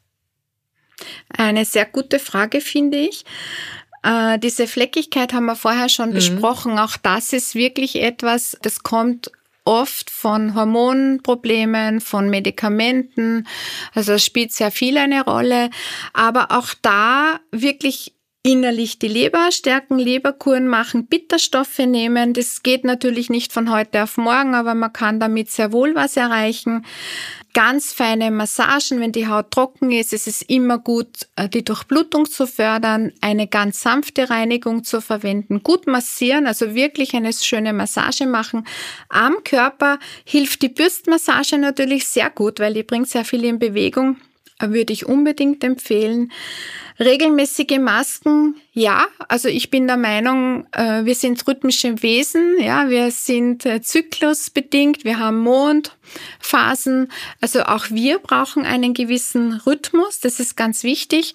Eine sehr gute Frage, finde ich. Äh, diese Fleckigkeit haben wir vorher schon mhm. besprochen. Auch das ist wirklich etwas, das kommt oft von Hormonproblemen, von Medikamenten. Also es spielt sehr viel eine Rolle. Aber auch da wirklich innerlich die Leber stärken, Leberkuren machen, Bitterstoffe nehmen. Das geht natürlich nicht von heute auf morgen, aber man kann damit sehr wohl was erreichen. Ganz feine Massagen, wenn die Haut trocken ist, ist es immer gut, die Durchblutung zu fördern, eine ganz sanfte Reinigung zu verwenden, gut massieren, also wirklich eine schöne Massage machen. Am Körper hilft die Bürstmassage natürlich sehr gut, weil die bringt sehr viel in Bewegung. Würde ich unbedingt empfehlen. Regelmäßige Masken, ja, also ich bin der Meinung, wir sind rhythmische Wesen, ja, wir sind zyklusbedingt, wir haben Mondphasen, also auch wir brauchen einen gewissen Rhythmus, das ist ganz wichtig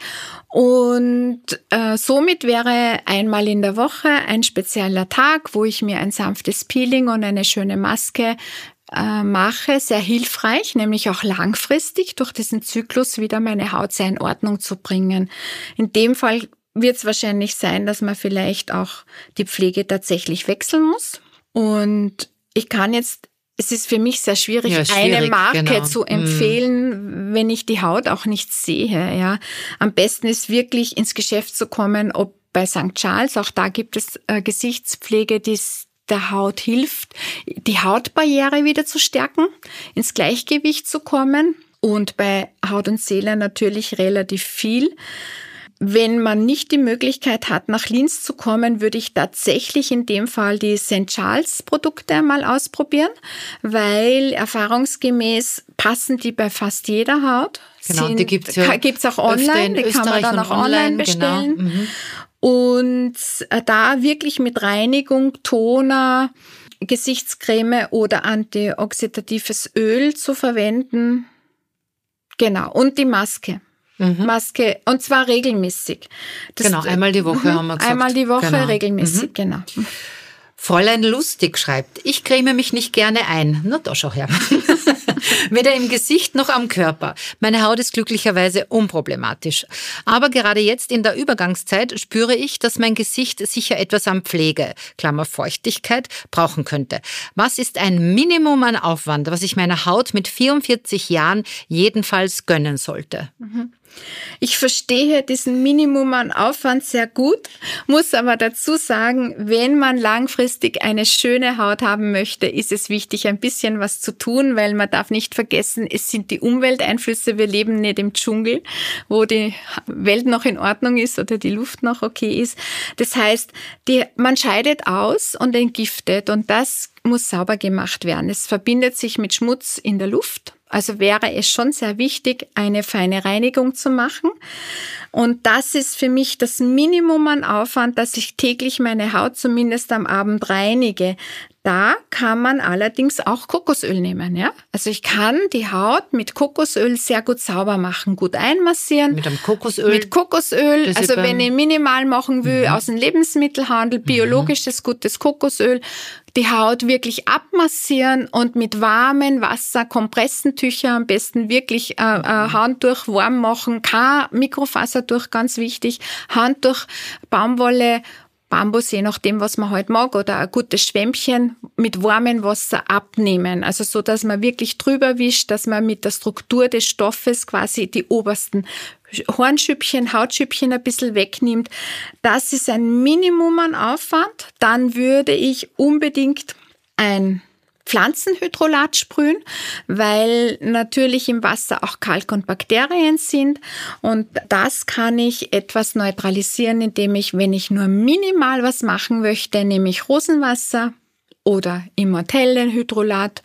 und äh, somit wäre einmal in der Woche ein spezieller Tag, wo ich mir ein sanftes Peeling und eine schöne Maske mache, sehr hilfreich, nämlich auch langfristig durch diesen Zyklus wieder meine Haut sehr in Ordnung zu bringen. In dem Fall wird es wahrscheinlich sein, dass man vielleicht auch die Pflege tatsächlich wechseln muss. Und ich kann jetzt, es ist für mich sehr schwierig, ja, schwierig eine Marke genau. zu empfehlen, mm. wenn ich die Haut auch nicht sehe. Ja, am besten ist wirklich ins Geschäft zu kommen, ob bei Sankt Charles, auch da gibt es äh, Gesichtspflege, die der Haut hilft, die Hautbarriere wieder zu stärken, ins Gleichgewicht zu kommen und bei Haut und Seele natürlich relativ viel. Wenn man nicht die Möglichkeit hat, nach Linz zu kommen, würde ich tatsächlich in dem Fall die Sankt Charles Produkte mal ausprobieren, weil erfahrungsgemäß passen die bei fast jeder Haut. Genau, die gibt's ja gibt's auch online, die kann man dann auch online bestellen. Genau. Mhm. Und da wirklich mit Reinigung, Toner, Gesichtscreme oder antioxidatives Öl zu verwenden. Genau. Und die Maske. Mhm. Maske. Und zwar regelmäßig. Das genau, einmal die Woche mhm, haben wir gesagt. Einmal die Woche genau. regelmäßig, mhm. genau. Fräulein Lustig schreibt, ich creme mich nicht gerne ein. Na, da schau her. Weder im Gesicht noch am Körper. Meine Haut ist glücklicherweise unproblematisch. Aber gerade jetzt in der Übergangszeit spüre ich, dass mein Gesicht sicher etwas an Pflege, Klammer Feuchtigkeit, brauchen könnte. Was ist ein Minimum an Aufwand, was ich meiner Haut mit vierundvierzig Jahren jedenfalls gönnen sollte? Mhm. Ich verstehe diesen Minimum an Aufwand sehr gut, muss aber dazu sagen, wenn man langfristig eine schöne Haut haben möchte, ist es wichtig, ein bisschen was zu tun, weil man darf nicht vergessen, es sind die Umwelteinflüsse. Wir leben nicht im Dschungel, wo die Welt noch in Ordnung ist oder die Luft noch okay ist. Das heißt, die, man scheidet aus und entgiftet und das muss sauber gemacht werden. Es verbindet sich mit Schmutz in der Luft. Also wäre es schon sehr wichtig, eine feine Reinigung zu machen. Und das ist für mich das Minimum an Aufwand, dass ich täglich meine Haut zumindest am Abend reinige. Da kann man allerdings auch Kokosöl nehmen, ja. Also ich kann die Haut mit Kokosöl sehr gut sauber machen, gut einmassieren. Mit einem Kokosöl? Mit Kokosöl. Also wenn ich minimal machen will, mhm. aus dem Lebensmittelhandel, biologisches, mhm. gutes Kokosöl, die Haut wirklich abmassieren und mit warmem Wasser, Kompressentücher am besten wirklich äh, äh, Handtuch warm machen, kein Mikrofasertuch, ganz wichtig, Handtuch, Baumwolle, Bambus, je nachdem, was man halt mag, oder ein gutes Schwämmchen mit warmem Wasser abnehmen. Also so, dass man wirklich drüber wischt, dass man mit der Struktur des Stoffes quasi die obersten Hornschüppchen, Hautschüppchen ein bisschen wegnimmt. Das ist ein Minimum an Aufwand. Dann würde ich unbedingt ein Pflanzenhydrolat sprühen, weil natürlich im Wasser auch Kalk und Bakterien sind und das kann ich etwas neutralisieren, indem ich, wenn ich nur minimal was machen möchte, nehme ich Rosenwasser oder Immortellenhydrolat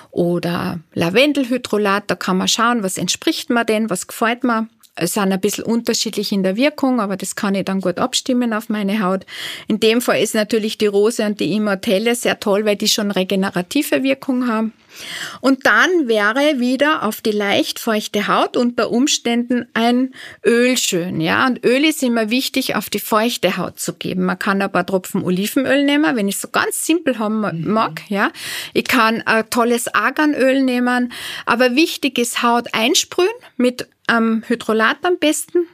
oder Lavendelhydrolat, da kann man schauen, was entspricht mir denn, was gefällt mir. Es sind ein bisschen unterschiedlich in der Wirkung, aber das kann ich dann gut abstimmen auf meine Haut. In dem Fall ist natürlich die Rose und die Immortelle sehr toll, weil die schon regenerative Wirkung haben. Und dann wäre wieder auf die leicht feuchte Haut unter Umständen ein Öl schön, ja. Und Öl ist immer wichtig, auf die feuchte Haut zu geben. Man kann ein paar Tropfen Olivenöl nehmen, wenn ich es so ganz simpel haben mag, ja. Ich kann ein tolles Arganöl nehmen, aber wichtig ist Haut einsprühen mit ähm, Hydrolat am besten,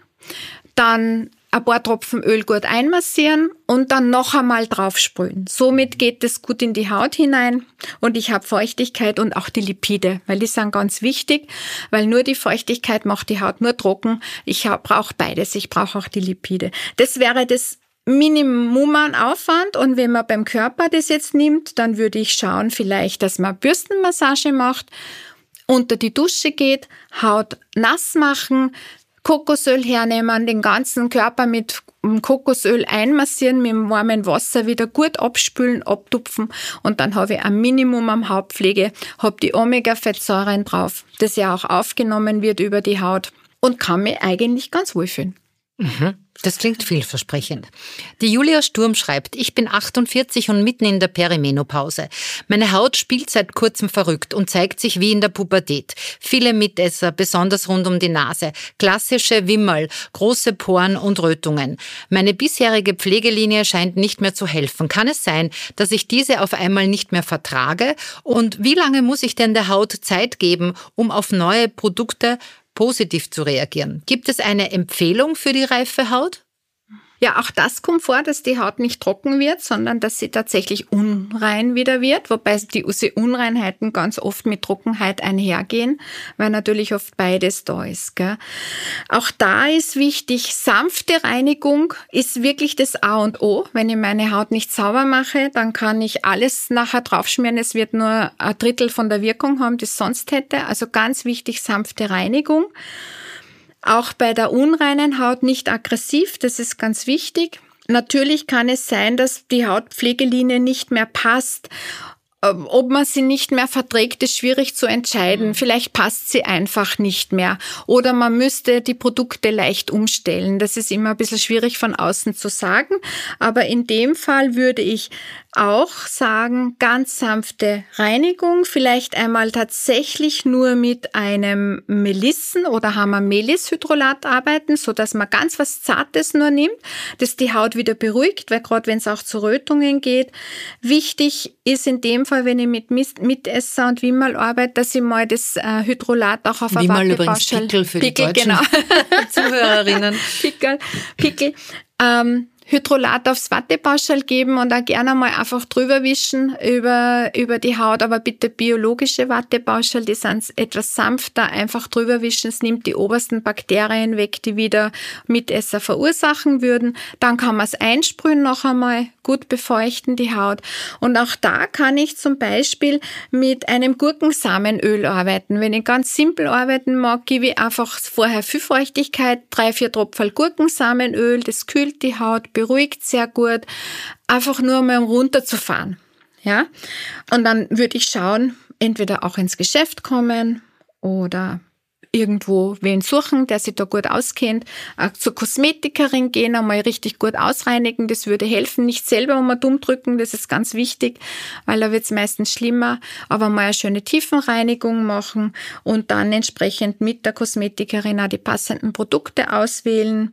dann ein paar Tropfen Öl gut einmassieren und dann noch einmal draufsprühen. Somit geht es gut in die Haut hinein und ich habe Feuchtigkeit und auch die Lipide, weil die sind ganz wichtig, weil nur die Feuchtigkeit macht die Haut nur trocken. Ich brauche beides, ich brauche auch die Lipide. Das wäre das Minimum an Aufwand und wenn man beim Körper das jetzt nimmt, dann würde ich schauen vielleicht, dass man Bürstenmassage macht, unter die Dusche geht, Haut nass machen, Kokosöl hernehmen, den ganzen Körper mit Kokosöl einmassieren, mit dem warmen Wasser wieder gut abspülen, abtupfen und dann habe ich ein Minimum am Hautpflege, habe die Omega-Fettsäuren drauf, das ja auch aufgenommen wird über die Haut und kann mich eigentlich ganz wohlfühlen. Mhm. Das klingt vielversprechend. Die Julia Sturm schreibt, ich bin achtundvierzig und mitten in der Perimenopause. Meine Haut spielt seit kurzem verrückt und zeigt sich wie in der Pubertät. Viele Mitesser, besonders rund um die Nase, klassische Wimmerl, große Poren und Rötungen. Meine bisherige Pflegelinie scheint nicht mehr zu helfen. Kann es sein, dass ich diese auf einmal nicht mehr vertrage? Und wie lange muss ich denn der Haut Zeit geben, um auf neue Produkte positiv zu reagieren? Gibt es eine Empfehlung für die reife Haut? Ja, auch das kommt vor, dass die Haut nicht trocken wird, sondern dass sie tatsächlich unrein wieder wird, wobei die Unreinheiten ganz oft mit Trockenheit einhergehen, weil natürlich oft beides da ist, gell? Auch da ist wichtig, sanfte Reinigung ist wirklich das A und O. Wenn ich meine Haut nicht sauber mache, dann kann ich alles nachher draufschmieren, es wird nur ein Drittel von der Wirkung haben, die es sonst hätte. Also ganz wichtig, sanfte Reinigung. Auch bei der unreinen Haut nicht aggressiv, das ist ganz wichtig. Natürlich kann es sein, dass die Hautpflegelinie nicht mehr passt ob man sie nicht mehr verträgt, ist schwierig zu entscheiden. Mhm. Vielleicht passt sie einfach nicht mehr. Oder man müsste die Produkte leicht umstellen. Das ist immer ein bisschen schwierig von außen zu sagen. Aber in dem Fall würde ich auch sagen, ganz sanfte Reinigung, vielleicht einmal tatsächlich nur mit einem Melissen oder Hammer-Melis-Hydrolat arbeiten, so dass man ganz was Zartes nur nimmt, das die Haut wieder beruhigt, weil gerade wenn es auch zu Rötungen geht. Wichtig ist in dem Fall, wenn ich mit Mitesser und Wimmerl arbeite, dass ich mal das äh, Hydrolat auch auf eine Wimmerl übrigens Pickel für Pickel, die deutschen genau. Zuhörerinnen. Pickel, Pickel. Ähm, Hydrolat aufs Wattebauschal geben und auch gerne mal einfach drüber wischen über, über die Haut, aber bitte biologische Wattebauschal, die sind etwas sanfter, einfach drüber wischen, es nimmt die obersten Bakterien weg, die wieder Mitesser verursachen würden. Dann kann man es einsprühen noch einmal, gut befeuchten die Haut. Und auch da kann ich zum Beispiel mit einem Gurkensamenöl arbeiten. Wenn ich ganz simpel arbeiten mag, gebe ich einfach vorher viel Feuchtigkeit, drei, vier Tropfen Gurkensamenöl, das kühlt die Haut, beruhigt sehr gut, einfach nur mal um runterzufahren. Ja? Und dann würde ich schauen, entweder auch ins Geschäft kommen oder irgendwo wen suchen, der sich da gut auskennt, zur Kosmetikerin gehen, einmal richtig gut ausreinigen, das würde helfen, nicht selber um dumm drücken, das ist ganz wichtig, weil da wird es meistens schlimmer, aber mal eine schöne Tiefenreinigung machen und dann entsprechend mit der Kosmetikerin auch die passenden Produkte auswählen.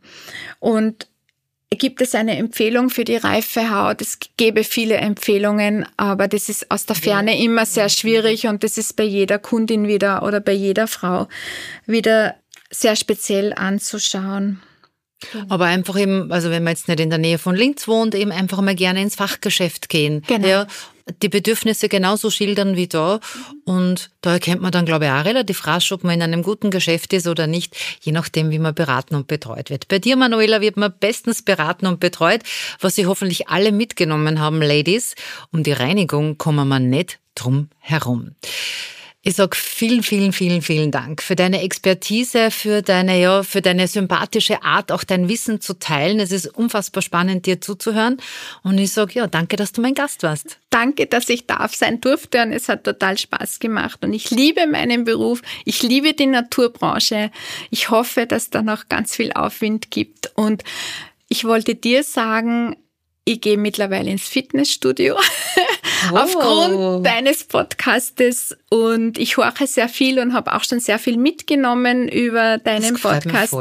Und gibt es eine Empfehlung für die reife Haut? Es gäbe viele Empfehlungen, aber das ist aus der Ferne immer sehr schwierig und das ist bei jeder Kundin wieder oder bei jeder Frau wieder sehr speziell anzuschauen. Aber einfach eben, also wenn man jetzt nicht in der Nähe von Linz wohnt, eben einfach mal gerne ins Fachgeschäft gehen. Genau. Ja, die Bedürfnisse genauso schildern wie da. Und da erkennt man dann, glaube ich, auch relativ rasch, ob man in einem guten Geschäft ist oder nicht, je nachdem, wie man beraten und betreut wird. Bei dir, Manuela, wird man bestens beraten und betreut, was Sie hoffentlich alle mitgenommen haben, Ladies. Um die Reinigung kommen wir nicht drum herum. Ich sag vielen, vielen, vielen, vielen Dank für deine Expertise, für deine, ja, für deine sympathische Art, auch dein Wissen zu teilen. Es ist unfassbar spannend, dir zuzuhören. Und ich sag, ja, danke, dass du mein Gast warst. Danke, dass ich da sein durfte und es hat total Spaß gemacht. Und ich liebe meinen Beruf. Ich liebe die Naturbranche. Ich hoffe, dass da noch ganz viel Aufwind gibt. Und ich wollte dir sagen, ich gehe mittlerweile ins Fitnessstudio oh. aufgrund deines Podcastes und ich horche sehr viel und habe auch schon sehr viel mitgenommen über deinen Podcast.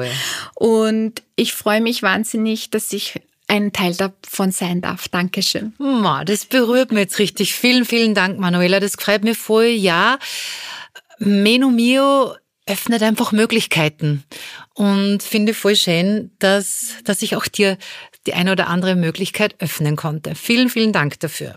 Und ich freue mich wahnsinnig, dass ich ein Teil davon sein darf. Dankeschön. Ma, das berührt mich jetzt richtig. Vielen, vielen Dank, Manuela. Das freut mich voll. Ja, Menomio öffnet einfach Möglichkeiten und finde voll schön, dass, dass ich auch dir die eine oder andere Möglichkeit öffnen konnte. Vielen, vielen Dank dafür.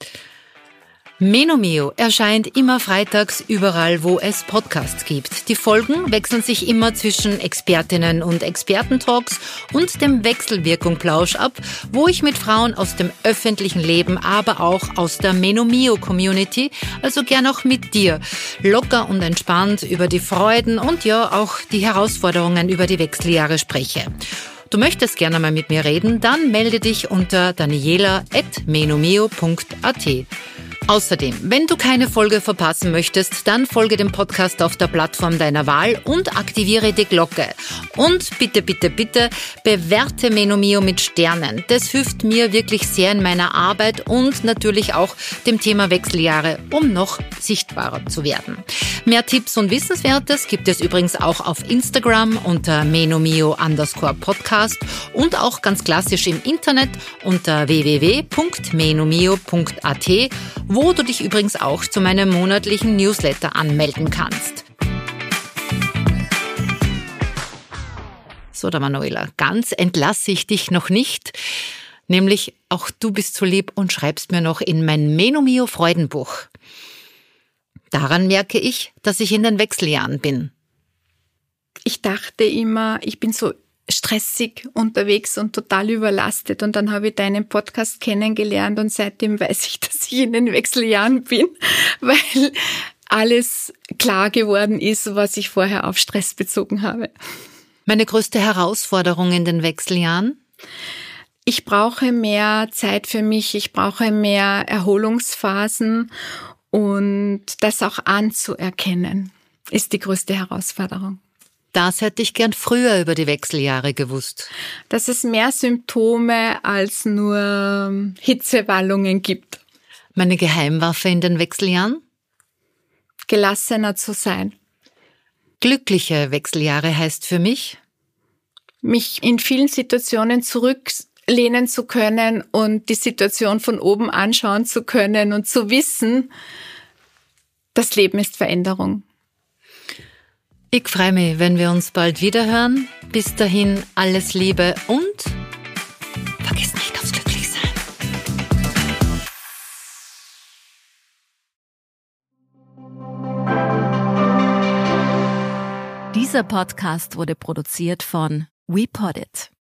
Menomio erscheint immer freitags überall, wo es Podcasts gibt. Die Folgen wechseln sich immer zwischen Expertinnen und Expertentalks und dem Wechselwirkung-Plausch ab, wo ich mit Frauen aus dem öffentlichen Leben, aber auch aus der Menomio-Community, also gern auch mit dir, locker und entspannt über die Freuden und ja auch die Herausforderungen über die Wechseljahre spreche. Du möchtest gerne mal mit mir reden, dann melde dich unter daniela at menomio punkt a t. Außerdem, wenn du keine Folge verpassen möchtest, dann folge dem Podcast auf der Plattform deiner Wahl und aktiviere die Glocke. Und bitte, bitte, bitte bewerte Menomio mit Sternen. Das hilft mir wirklich sehr in meiner Arbeit und natürlich auch dem Thema Wechseljahre, um noch sichtbarer zu werden. Mehr Tipps und Wissenswertes gibt es übrigens auch auf Instagram unter menomio underscore podcast und auch ganz klassisch im Internet unter w w w punkt menomio punkt a t, wo du dich übrigens auch zu meinem monatlichen Newsletter anmelden kannst. So, der Manuela, ganz entlasse ich dich noch nicht, nämlich auch du bist so lieb und schreibst mir noch in mein Menomio Freudenbuch. Daran merke ich, dass ich in den Wechseljahren bin. Ich dachte immer, ich bin so stressig unterwegs und total überlastet. Und dann habe ich deinen Podcast kennengelernt und seitdem weiß ich, dass ich in den Wechseljahren bin, weil alles klar geworden ist, was ich vorher auf Stress bezogen habe. Meine größte Herausforderung in den Wechseljahren? ich brauche mehr Zeit für mich, ich brauche mehr Erholungsphasen und das auch anzuerkennen, ist die größte Herausforderung. Das hätte ich gern früher über die Wechseljahre gewusst. Dass es mehr Symptome als nur Hitzewallungen gibt. Meine Geheimwaffe in den Wechseljahren? Gelassener zu sein. Glückliche Wechseljahre heißt für mich? Mich in vielen Situationen zurücklehnen zu können und die Situation von oben anschauen zu können und zu wissen, das Leben ist Veränderung. Ich freue mich, wenn wir uns bald wiederhören. Bis dahin alles Liebe und vergiss nicht aufs Glücklichsein. Dieser Podcast wurde produziert von WePoddit.